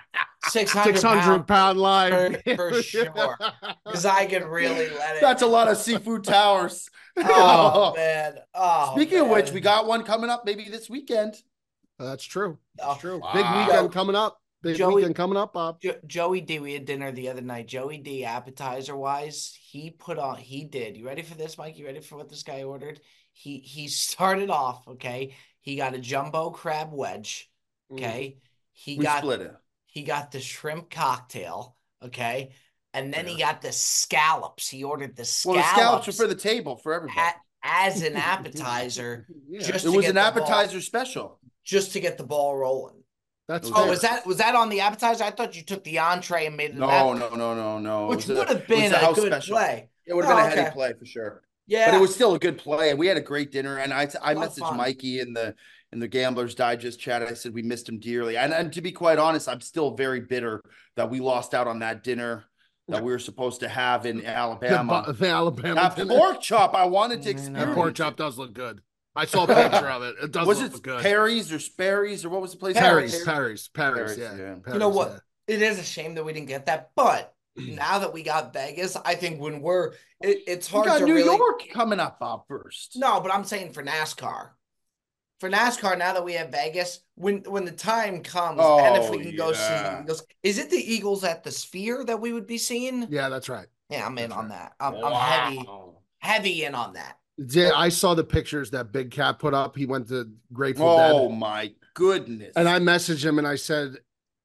600 600-pound life for sure. Because I could really let it. That's a lot of seafood towers. Oh man. Oh, Speaking of which, man. we got one coming up maybe this weekend. That's true. Oh, That's true. wow. Big weekend coming up. Big Joey- weekend coming up, Bob. Joey D, we had dinner the other night. Joey D, appetizer wise, he did. You ready for this, Mike? You ready for what this guy ordered? He started off, okay. He got a jumbo crab wedge, okay. We split it. He got the shrimp cocktail, okay, and then he got the scallops. He ordered the Well, scallops, the scallops are for the table for everybody. as an appetizer, Yeah. just It to was get an the appetizer special. just to get the ball rolling. That's Oh, fair. Was that on the appetizer? I thought you took the entree and made it No, an no. which It was would have it was been a a house good special. play. It would have been a heady okay. play for sure. Yeah, But it was still a good play. We had a great dinner, and I Lot of messaged fun. Mikey in the Gamblers Digest chat. I said we missed him dearly, and to be quite honest, I'm still very bitter that we lost out on that dinner that we were supposed to have in Alabama. The Alabama. That dinner. pork chop, I wanted to I know. experience. That pork chop does look good. I saw a picture of it. It does Was look it good. Perry's or Sperry's or what was the place? Paris, Perry's, yeah. yeah. Paris, You know what? yeah. It is a shame that we didn't get that, but now that we got Vegas, I think when it's We hard got to New really. York coming up, Bob, first. No, but I'm saying for NASCAR. For NASCAR, now that we have Vegas, when the time comes, and if we can go see yeah. the Eagles, is it the Eagles at the Sphere that we would be seeing? Yeah, that's right. Yeah, I'm in That's on right. that. I'm heavy in on that. Yeah, I saw the pictures that Big Cat put up. He went to Grateful Oh Dead, my goodness! and I messaged him and I said,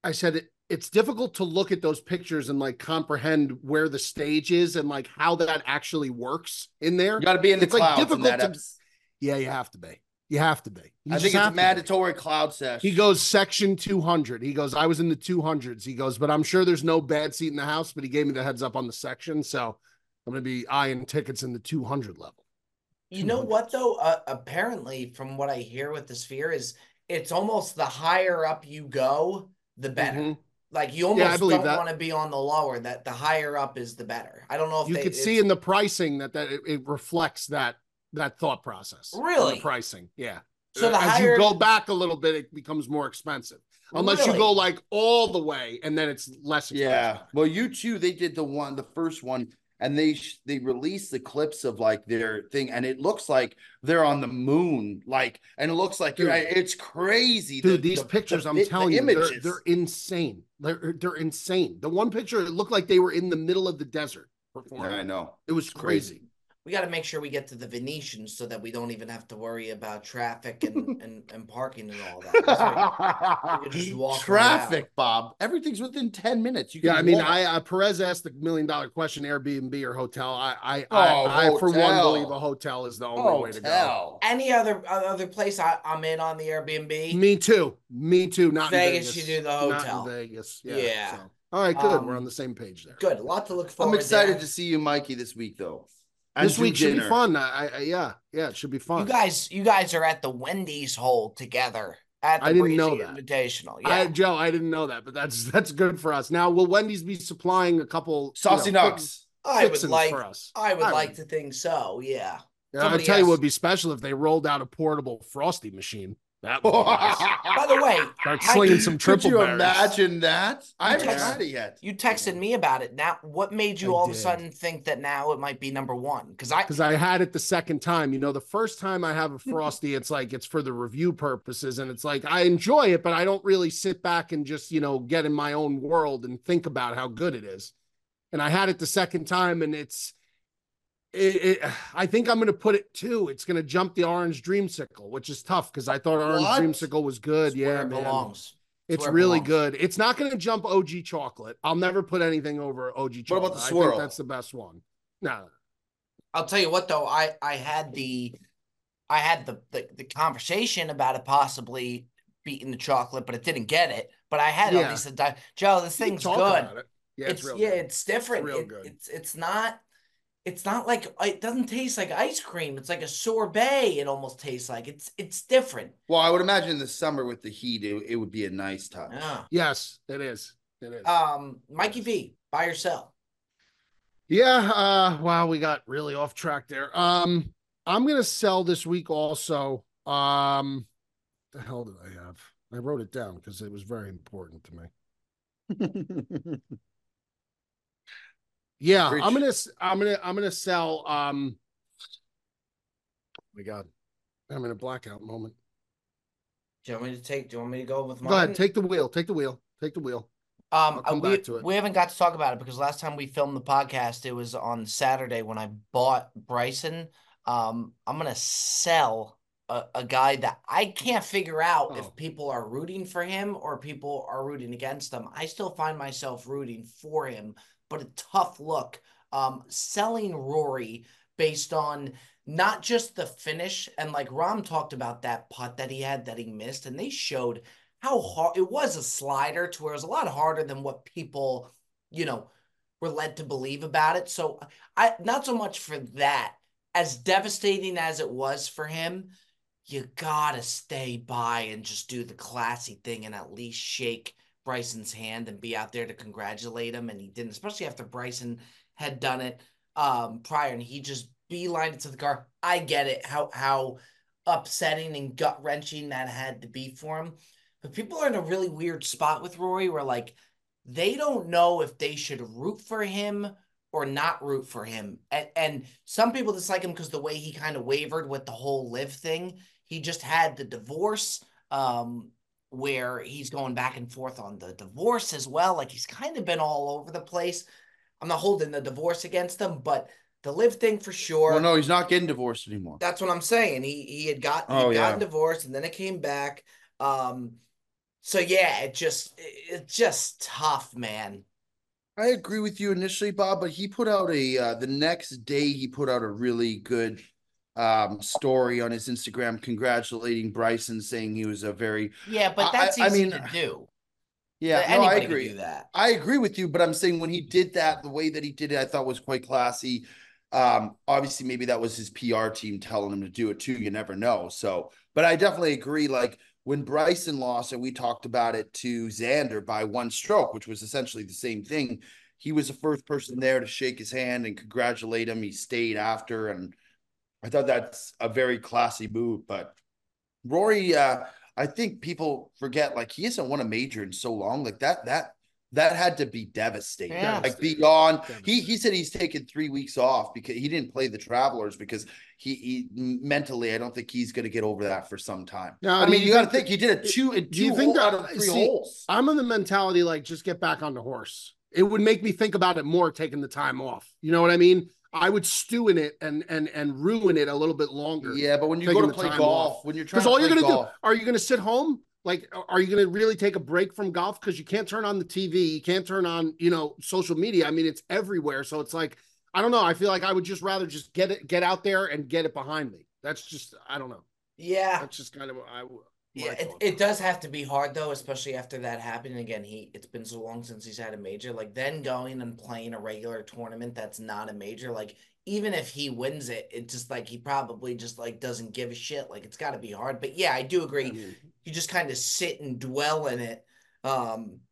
it's difficult to look at those pictures and like comprehend where the stage is and like how that actually works in there. you got to be in the It's, like, clouds in difficult that to- episode. Yeah, you have to be. You have to be. You I just think it's have a to be. mandatory cloud sesh. He goes section 200. He goes, I was in the 200s. He goes, but I'm sure there's no bad seat in the house, but he gave me the heads up on the section. So I'm going to be eyeing tickets in the 200 level. You know what though? Apparently, from what I hear with the Sphere, is it's almost the higher up you go, the better. Mhm. Like you I almost believe don't that. want to be on the lower. That the higher up is the better. I don't know if You could see in the pricing that it reflects that thought process. in Really? the pricing. Yeah. So the As higher you go back a little bit, it becomes more expensive. Unless you Really? go like all the way and then it's less expensive. Yeah. Well, U2, they did the first one, and they released the clips of like their thing, and it looks like they're on the moon, like, and it looks like Dude. it's crazy. Dude, these pictures, I'm telling you, images. they're insane. They're insane. The one picture, it looked like they were in the middle of the desert Yeah, performing. I know. It was crazy. we got to make sure we get to the Venetian so that we don't even have to worry about traffic and parking and all that. That's right. We could just walk Traffic, Bob. Everything's within 10 minutes. You can Yeah, I mean, walk. Perez asked the $1 million question: Airbnb or hotel. I for one hotel. believe a hotel is the only way to go. Hotel. Any other place I'm in on the Airbnb? Me too. Not Vegas, in Vegas. you do the Not hotel. in Vegas. Yeah. So. All right, good. Um, We're on the same page there. Good. A lot to look forward I'm excited there. to see you, Mikey, this week, though. And This week do should be dinner. fun. Yeah, it should be fun. You guys are at the Wendy's hole together at the I didn't Breezy know that. Invitational. Yeah. Joe, I didn't know that, but that's good for us. Now, will Wendy's be supplying a couple Saucy you know, Nugs. fixins for us. I would I like would. to think so. Yeah. Yeah, I'll Somebody tell you what has. would be special if they rolled out a portable Frosty machine. That would be nice. By the way, Start Mike, slinging some Could triple you berries. imagine that? I haven't text- tried it yet. you texted me about it. Now, what made you I all of a did. sudden think that now it might be number one? Because I had it the second time. You know, the first time I have a Frosty, it's like it's for the review purposes. And it's like I enjoy it, but I don't really sit back and just, get in my own world and think about how good it is. And I had it the second time, and I think I'm going to put it 2. It's going to jump the Orange Dreamsicle, which is tough because I thought Orange What? Dreamsicle was good. It's where Yeah, it man. belongs. It's where it really belongs. good. It's not going to jump OG chocolate. I'll never put anything over OG chocolate. What about the I swirl? think that's the best one. No. I'll tell you what though, I had the conversation about it possibly beating the chocolate, but it didn't get it. But I had Yeah. at least Joe, this We can thing's talk good. about it. Yeah, it's real yeah, good. it's different. It's real good. It's not like it doesn't taste like ice cream. It's like a sorbet. It almost tastes like it's different. Well, I would imagine in the summer with the heat, it would be a nice touch. Yeah. Yes, it is. It is. Mikey V, buy or sell? Yeah, wow, we got really off track there. I'm gonna sell this week also. The hell did I have? I wrote it down because it was very important to me. Yeah, Rich. I'm gonna sell. Oh my God, I'm in a blackout moment. Do you want me to go with mine? Go ahead, take the wheel. Take the wheel. Take the wheel. come back to it. We haven't got to talk about it because last time we filmed the podcast, it was on Saturday when I bought Bryson. I'm gonna sell a guy that I can't figure out if people are rooting for him or people are rooting against him. I still find myself rooting for him, but a tough look. Selling Rory based on not just the finish, and like Ram talked about that putt that he had that he missed, and they showed how hard it was, a slider to where it was a lot harder than what people, were led to believe about it. So I not so much for that, as devastating as it was for him, you gotta stay by and just do the classy thing and at least shake Bryson's hand and be out there to congratulate him. And he didn't, especially after Bryson had done it prior, and he just beelined it to the car. I get it, how upsetting and gut wrenching that had to be for him. But people are in a really weird spot with Rory where like they don't know if they should root for him or not root for him. And some people dislike him because the way he kind of wavered with the whole live thing. He just had the divorce, where he's going back and forth on the divorce as well. Like he's kind of been all over the place. I'm not holding the divorce against him, but the live thing for sure. Well, no, he's not getting divorced anymore. That's what I'm saying. He had gotten divorced and then it came back. So yeah, it's just tough, man. I agree with you initially, Bob, but he put out the next day he put out a really good story on his Instagram congratulating Bryson, saying he was a very but that's easy to do. Yeah, no, I agree. Can do that. I agree with you, but I'm saying when he did that, the way that he did it, I thought was quite classy. Obviously, maybe that was his PR team telling him to do it too. You never know. So, but I definitely agree. Like when Bryson lost, and we talked about it to Xander by 1 stroke, which was essentially the same thing. He was the first person there to shake his hand and congratulate him. He stayed after, and I thought that's a very classy move. But Rory, I think people forget, like, he hasn't won a major in so long. Like that had to be devastating. Yeah. Like beyond, he said he's taken 3 weeks off because he didn't play the Travelers because he mentally, I don't think he's going to get over that for some time. No, I mean, you got to think he did a two out of 3 holes. I'm in the mentality, like, just get back on the horse. It would make me think about it more taking the time off. You know what I mean? I would stew in it and ruin it a little bit longer. Yeah, but when you go to play golf, when you're trying to all play you're going to golf, do, are you going to sit home? Like, are you going to really take a break from golf? Because you can't turn on the TV. You can't turn on, social media. I mean, it's everywhere. So it's like, I don't know. I feel like I would just rather just get out there and get it behind me. That's just, I don't know. Yeah. That's just kind of it does have to be hard though, especially after that happened. Again, it's been so long since he's had a major. Like then going and playing a regular tournament that's not a major, like even if he wins it, it's just like he probably just like doesn't give a shit. Like it's got to be hard. But yeah, I do agree. You just kind of sit and dwell in it.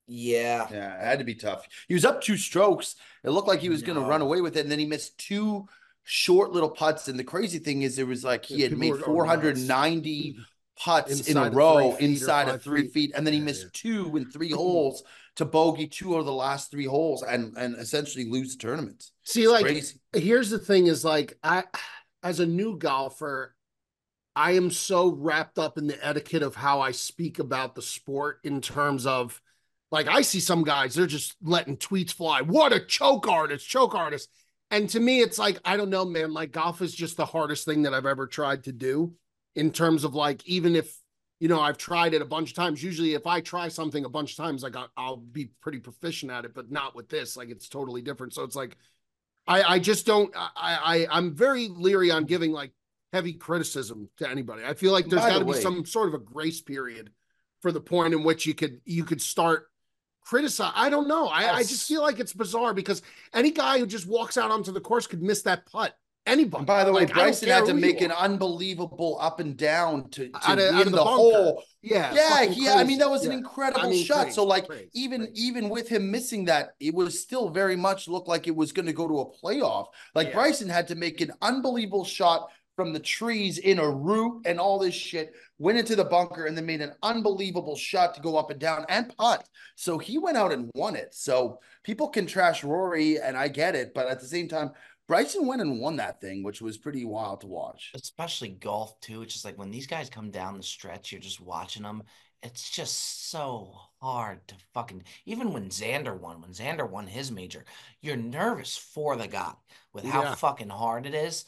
Yeah. Yeah, it had to be tough. He was up 2 strokes. It looked like he was going to run No. away with it, and then he missed 2 short little putts. And the crazy thing is, it was like Yeah, he had people made were going nuts. 490 putts in a Inside of 3 row feet or inside of 5 3 feet. feet, and then he Yeah, missed 2 in 3 holes to bogey 2 of the last 3 holes and essentially lose the tournament. See, It's like, crazy. here's the thing is like, as a new golfer, I am so wrapped up in the etiquette of how I speak about the sport in terms of, like, I see some guys, they're just letting tweets fly. What a choke artist, choke artist. And to me, it's like, I don't know, man, like golf is just the hardest thing that I've ever tried to do in terms of like, even if, I've tried it a bunch of times. Usually if I try something a bunch of times, like I'll be pretty proficient at it, but not with this. Like it's totally different. So it's like, I just don't, I'm very leery on giving like heavy criticism to anybody. I feel like And there's by got the to be way, some sort of a grace period for the point in which you could start criticize. I don't know. I just feel like it's bizarre because any guy who just walks out onto the course could miss that putt. Anybody. and by the way, Like, I don't Bryson care had to who you make an are. unbelievable up and down to Out of win the the bunker. hole. Yeah, Yeah, fucking I mean, crazy. that was an Yeah. incredible I mean, shot. So, like, crazy, even crazy. even with him missing that, it was still very much looked like it was going to go to a playoff. Like Yeah. Bryson had to make an unbelievable shot from the trees in a root and all this shit, went into the bunker and then made an unbelievable shot to go up and down and putt. So he went out and won it. So people can trash Rory, and I get it, but at the same time, Bryson went and won that thing, which was pretty wild to watch. Especially golf too. It's just like when these guys come down the stretch, you're just watching them. It's just so hard to fucking even when Xander won his major, you're nervous for the guy with how Yeah. fucking hard it is.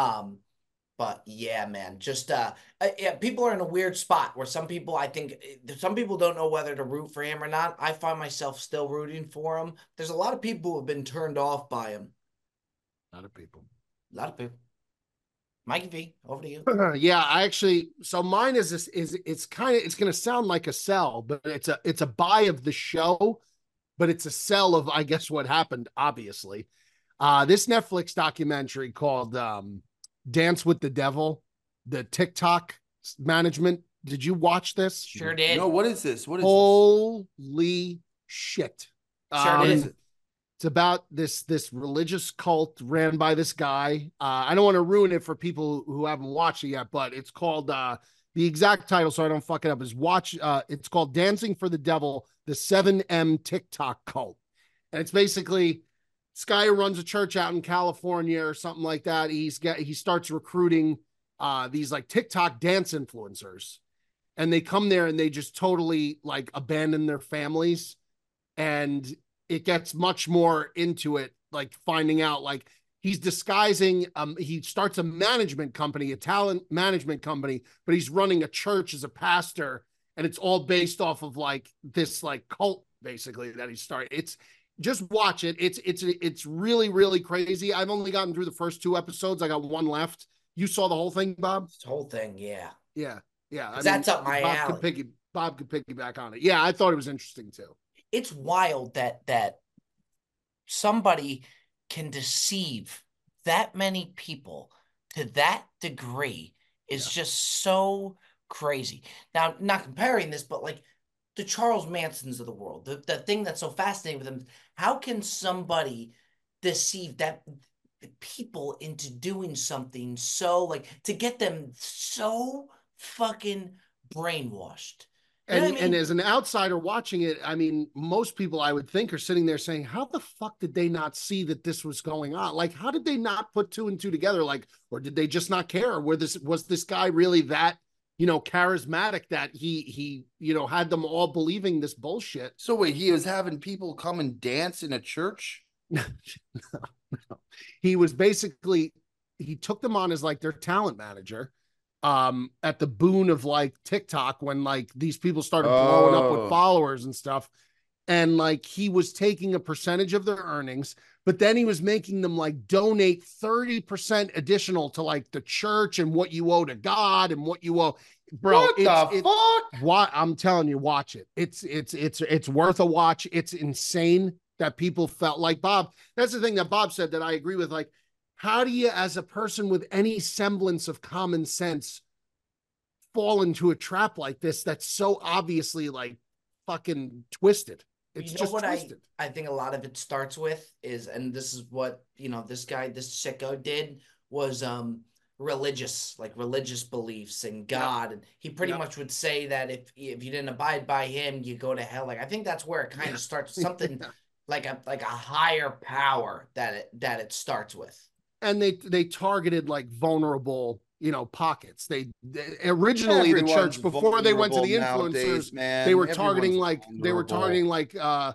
But yeah, man, just yeah, people are in a weird spot where some people I think some people don't know whether to root for him or not. I find myself still rooting for him. There's a lot of people who have been turned off by him. A lot of people. A lot of people. Mikey V, over to you. Yeah, I actually, so mine is this is it's going to sound like a sell, but it's a buy of the show, but it's a sell of, I guess, what happened, obviously. This Netflix documentary called Dance with the Devil, the TikTok management. Did you watch this? Sure did. No, what is this? What is this? Holy shit. Sure What did. is it? It's about this religious cult ran by this guy. I don't want to ruin it for people who haven't watched it yet, but it's called the exact title, so I don't fuck it up, is watch. It's called Dancing for the Devil, the 7M TikTok cult. And it's basically this guy who runs a church out in California or something like that. He starts recruiting these like TikTok dance influencers. And they come there and they just totally like abandon their families. And it gets much more into it, like finding out like he's disguising, he starts a management company, a talent management company, but he's running a church as a pastor, and it's all based off of like this like cult basically that he started. It's just watch it. It's really, really crazy. I've only gotten through the first 2 episodes. I got one left. You saw the whole thing, Bob? This whole thing, yeah. Yeah. Yeah. I mean, That's up my alley. Bob could piggyback on it. Yeah, I thought it was interesting too. It's wild that somebody can deceive that many people to that degree is just so crazy. Now, not comparing this, but like the Charles Mansons of the world, the thing that's so fascinating with them, how can somebody deceive that people into doing something so like to get them so fucking brainwashed? You know And what I mean? as an outsider watching it, I mean, most people I would think are sitting there saying, "How the fuck did they not see that this was going on? Like, how did they not put 2 and 2 together? Like, or did they just not care? Was this guy really that charismatic that he had them all believing this bullshit?" So wait, he was having people come and dance in a church? No. He was basically, he took them on as like their talent manager at the boon of like TikTok when like these people started blowing up with followers and stuff. And like he was taking a percentage of their earnings, but then he was making them like donate 30% additional to like the church and what you owe to God and what you owe. Bro, What the fuck? What I'm telling you, watch it. It's worth a watch. It's insane that people felt like Bob. That's the thing that Bob said that I agree with. Like, how do you, as a person with any semblance of common sense, fall into a trap like this that's so obviously like fucking twisted? It's You know just what twisted. I think a lot of it starts with is, and this is what, this guy, this sicko did was religious, like religious beliefs and Yep. God. And he pretty Yep. much would say that if you didn't abide by him, you go to hell. Like I think that's where it kind Yeah. of starts, something like a higher power that it starts with. And they targeted like vulnerable, pockets. They originally Everyone's the church, before they went to the vulnerable influencers, nowadays, man. they were targeting Everyone's vulnerable.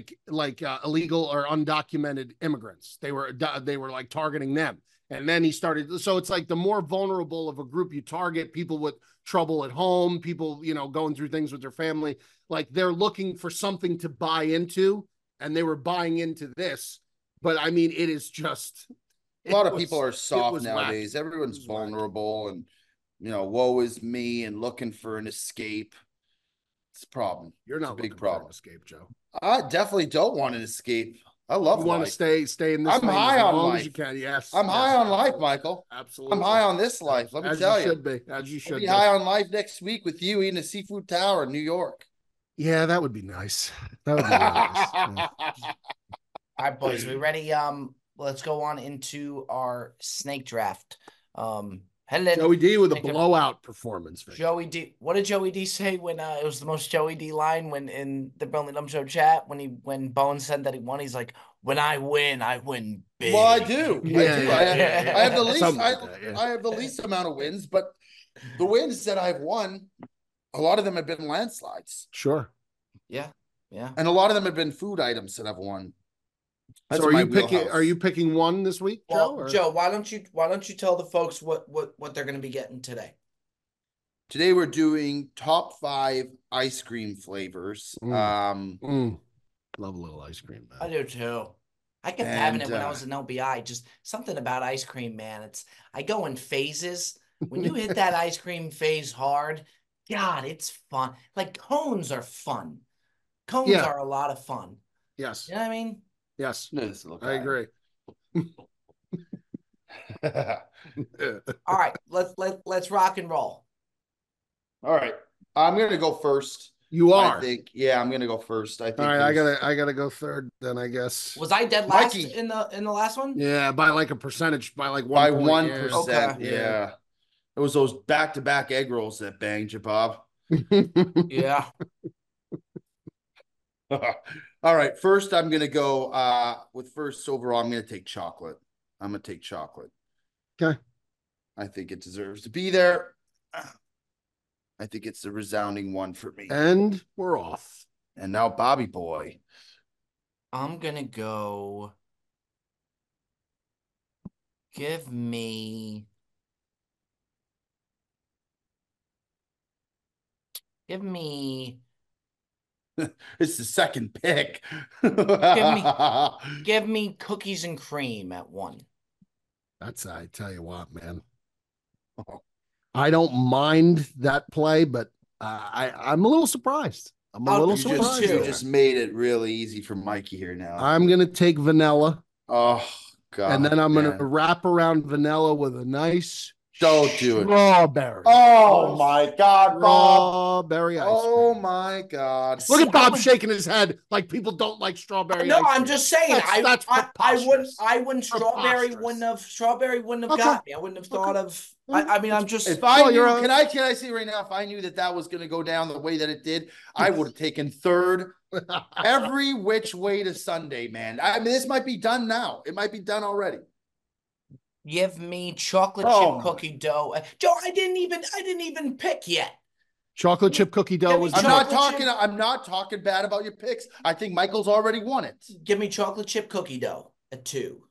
illegal or undocumented immigrants. They were like targeting them. And then he started. So it's like the more vulnerable of a group you target, people with trouble at home, people, going through things with their family, like they're looking for something to buy into, and they were buying into this. But I mean, it is just A lot of people are it soft was nowadays. wacky. Everyone's It was wacky. vulnerable and, woe is me and looking for an escape. It's a problem. You're It's a not big looking for an problem. escape, Joe. I definitely don't want an escape. I love You want to life. stay in this I'm lane high as on long as life. you can. Yes. I'm yes, high on life, absolutely. Michael. Absolutely. I'm high on this life. Let me As tell you you. should be. As you I'll should be be. high on life next week with you eating a seafood tower in New York. Yeah, that would be nice. That would be really nice. Yeah. All right, boys, we ready? Let's go on into our snake draft. Headed Joey D with a Snake draft. blowout performance. Vic. Joey D. What did Joey D say when it was the most Joey D line when in the Burnley Dumb Show chat when Bones said that he won? He's like, "When I win big." Well, I do. Yeah, I do. yeah. I have the least. Something like that, yeah. I have the least amount of wins, but the wins that I've won, a lot of them have been landslides, Sure. Yeah. and a lot of them have been food items that I've won. That's So my are you picking one this week, Joe? Well, Joe, why don't you tell the folks what they're going to be getting today? Today we're doing top 5 ice cream flavors. Love a little ice cream, man. I do too. I kept having it when I was in LBI. Just something about ice cream, man. I go in phases. When you hit that ice cream phase hard, God, it's fun. Like cones are fun. Cones are a lot of fun. Yes. You know what I mean? Yes. Look, I agree. All right, let's rock and roll. All right, I'm gonna go first. You are. I think. Yeah, I'm gonna go first. I think. All right, I gotta go third then, I guess. Was I dead last Mikey. in the last one? Yeah, by like a percentage, by like 1%. By 1%. Okay. Yeah. It was those back-to-back egg rolls that banged you, Bob. Yeah. All right. First, I'm gonna go with first overall. I'm gonna take chocolate. I'm gonna take chocolate. Okay. I think it deserves to be there. I think it's a resounding one for me. And we're off. And now Bobby boy. I'm gonna go. Give me. It's the second pick. Give me cookies and cream at 1. That's, I tell you what, man. I don't mind that play, but I'm a little surprised. I'm a little surprised. You just made it really easy for Mikey here now. I'm going to take vanilla. Oh, God. And then I'm going to wrap around vanilla with a nice Don't do it. Strawberry. Oh, my God, Bob. Strawberry ice cream. Oh, my God. Look at Bob shaking his head like people don't like strawberry No, ice cream. I'm just saying. That's I wouldn't. Strawberry wouldn't have got me. I wouldn't have thought of. I mean, I'm just. If I knew, can I say right now, if I knew that was going to go down the way that it did, I would have taken third every which way to Sunday, man. I mean, this might be done now. It might be done already. Give me chocolate chip cookie dough, Joe. I didn't even pick yet. Chocolate chip cookie dough was. I'm not talking bad about your picks. I think Michael's already won it. Give me chocolate chip cookie dough at 2.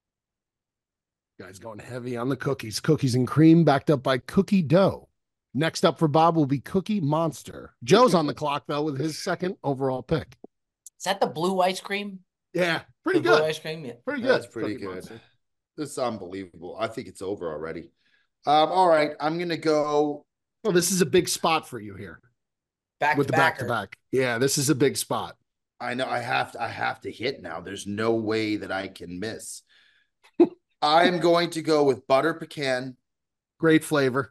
Guys going heavy on the cookies. Cookies and cream backed up by cookie dough. Next up for Bob will be Cookie Monster. Joe's on the clock, though, with his second overall pick. Is that the blue ice cream? Yeah, pretty the good. Blue ice cream, yeah. Pretty good. That's pretty good. Monster. This is unbelievable. I think it's over already. All right, I'm going to go. Well, this is a big spot for you here. With the back-to-back. Yeah, this is a big spot. I know. I have to hit now. There's no way that I can miss. I'm going to go with butter pecan. Great flavor.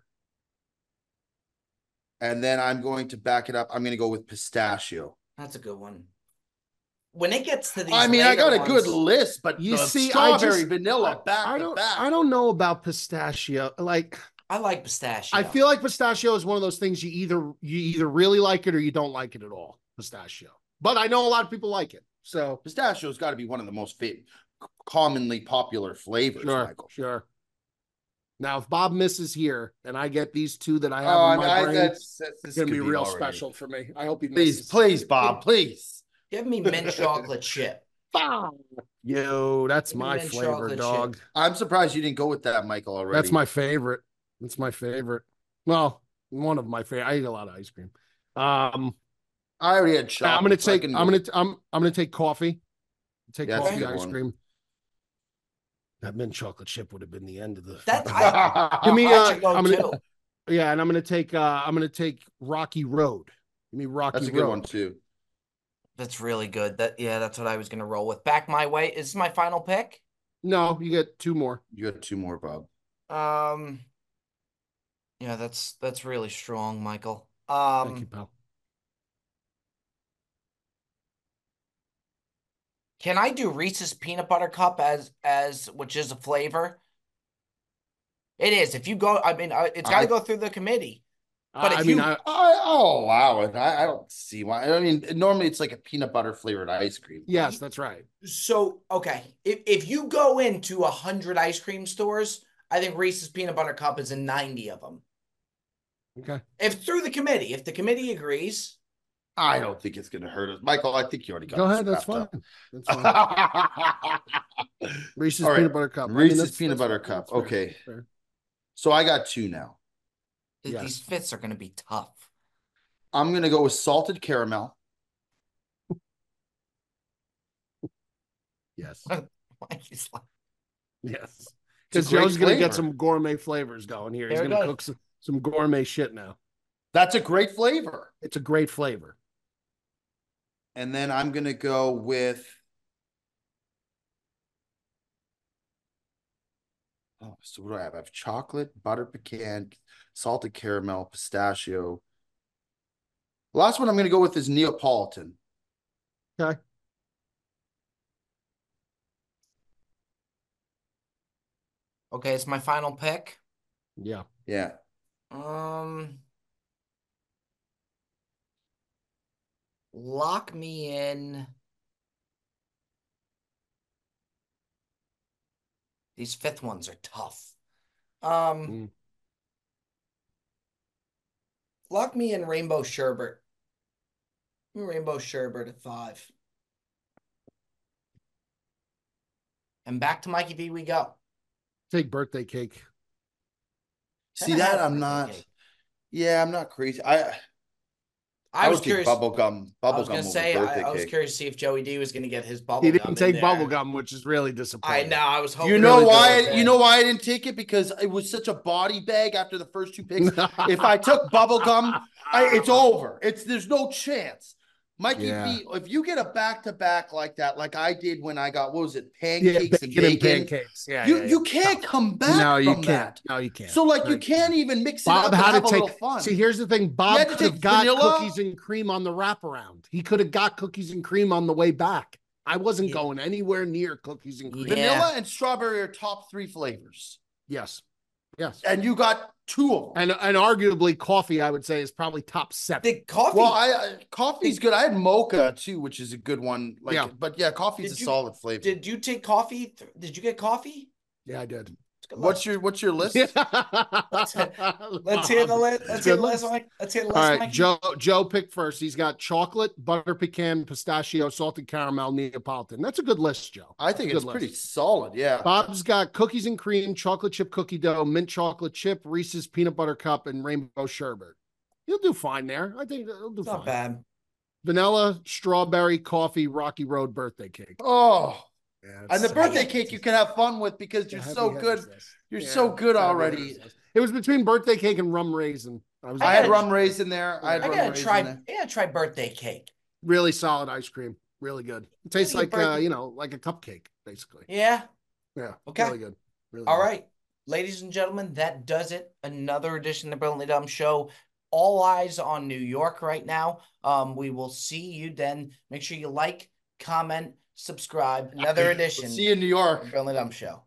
And then I'm going to back it up. I'm going to go with pistachio. That's a good one. when it gets to these, I mean, I got a later good ones, list, but You the see, strawberry vanilla back I to don't back. I don't know about pistachio. Like I like pistachio. I feel like pistachio is one of those things you either really like it or you don't like it at all. Pistachio. But I know a lot of people like it. So Pistachio's got to be one of the most commonly popular flavors, Michael. Sure. Now, if Bob misses here and I get these two that I have Oh, in my brain, this it's going to be real already special for me. I hope he Please, misses. please, Bob, please. Give me mint chocolate chip. Yo, that's Give me my mint flavor, chocolate dog. chip. I'm surprised you didn't go with that, Michael, already. That's my favorite. That's my favorite. Well, one of my favorite. I eat a lot of ice cream. I already had chocolate. I'm gonna take coffee. Take Yeah, coffee, that's a good ice one. cream. That mint chocolate chip would have been the end of the. That Give me I should go too. Yeah, and I'm gonna take Rocky Road. Give me Rocky Road. That's a good one too. That's really good. That's what I was gonna roll with. Back my way. Is this my final pick? No, you get two more. You got two more, Bob. Yeah, that's really strong, Michael. Thank you, pal. Can I do Reese's Peanut Butter Cup as which is a flavor? It is. If you go, I mean, it's got to go through the committee. But I'll allow it. I don't see why. I mean, normally it's like a peanut butter flavored ice cream. Yes, that's right. So, okay, if you go into 100 ice cream stores, I think Reese's Peanut Butter Cup is in 90 of them. Okay. If the committee agrees. I don't think it's going to hurt us. Michael, I think you already got Go ahead. That's fine. That's fine. Reese's Peanut Butter Cup. Reese's Peanut Butter Cup. Okay. Fair. So I got two now. Yes. These fits are going to be tough. I'm going to go with salted caramel. Yes. Yes. Because Joe's going to get some gourmet flavors going here. He's going to cook some gourmet shit now. That's a great flavor. It's a great flavor. And then I'm going to go with. Oh, so what do I have? I have chocolate, butter pecan, salted caramel, pistachio. The last one I'm going to go with is Neapolitan. Okay. Okay, it's my final pick. Yeah. Yeah. Lock me in. These fifth ones are tough. Lock me in Rainbow Sherbet. Rainbow Sherbet at 5. And back to Mikey V we go. Take birthday cake. See that? I'm not. Yeah, I'm not crazy. I was curious. Bubblegum. I was gonna say I was curious to see if Joey D was gonna get his bubblegum. He didn't take bubblegum, which is really disappointing. I know. I was hoping. You know why? You know why I didn't take it? Because it was such a body bag after the first two picks. If I took bubblegum, it's over. There's no chance. Mikey V, if you get a back-to-back like that, like I did when I got, what was it, pancakes and bacon? Pancakes. You can't come back from that. No, you can't. So, like, you can't even mix it up and have a little fun. See, here's the thing. Bob could have got cookies and cream on the wraparound. He could have got cookies and cream on the way back. I wasn't going anywhere near cookies and cream. Vanilla and strawberry are top 3 flavors. Yes. And you got 2 of them. And arguably coffee, I would say, is probably top 7. The coffee. Well, coffee's good. I had mocha too, which is a good one. But yeah, coffee's a solid flavor. Did you take coffee? Did you get coffee? Yeah, I did. What's your list? Let's hear the list. Let's hear the list, Mike. All right, Joe picked first. He's got chocolate, butter pecan, pistachio, salted caramel, Neapolitan. That's a good list, Joe. I think it's pretty solid. Yeah. Bob's got cookies and cream, chocolate chip cookie dough, mint chocolate chip, Reese's peanut butter cup, and rainbow sherbet. He'll do fine there. I think he'll do fine. Not bad. Vanilla, strawberry, coffee, Rocky Road birthday cake. Oh. Yeah, and the birthday cake you can have fun with because you're so good. You're so good already. It was between birthday cake and rum raisin. I had rum raisin there. I gotta try birthday cake. Really solid ice cream. Really good. It tastes like like a cupcake, basically. Yeah. Yeah. Okay. Really good. All right. Ladies and gentlemen, that does it. Another edition of the Brilliantly Dumb Show. All eyes on New York right now. We will see you then. Make sure you like, comment, subscribe. Another edition See you in New York. of Real and Dumb Show.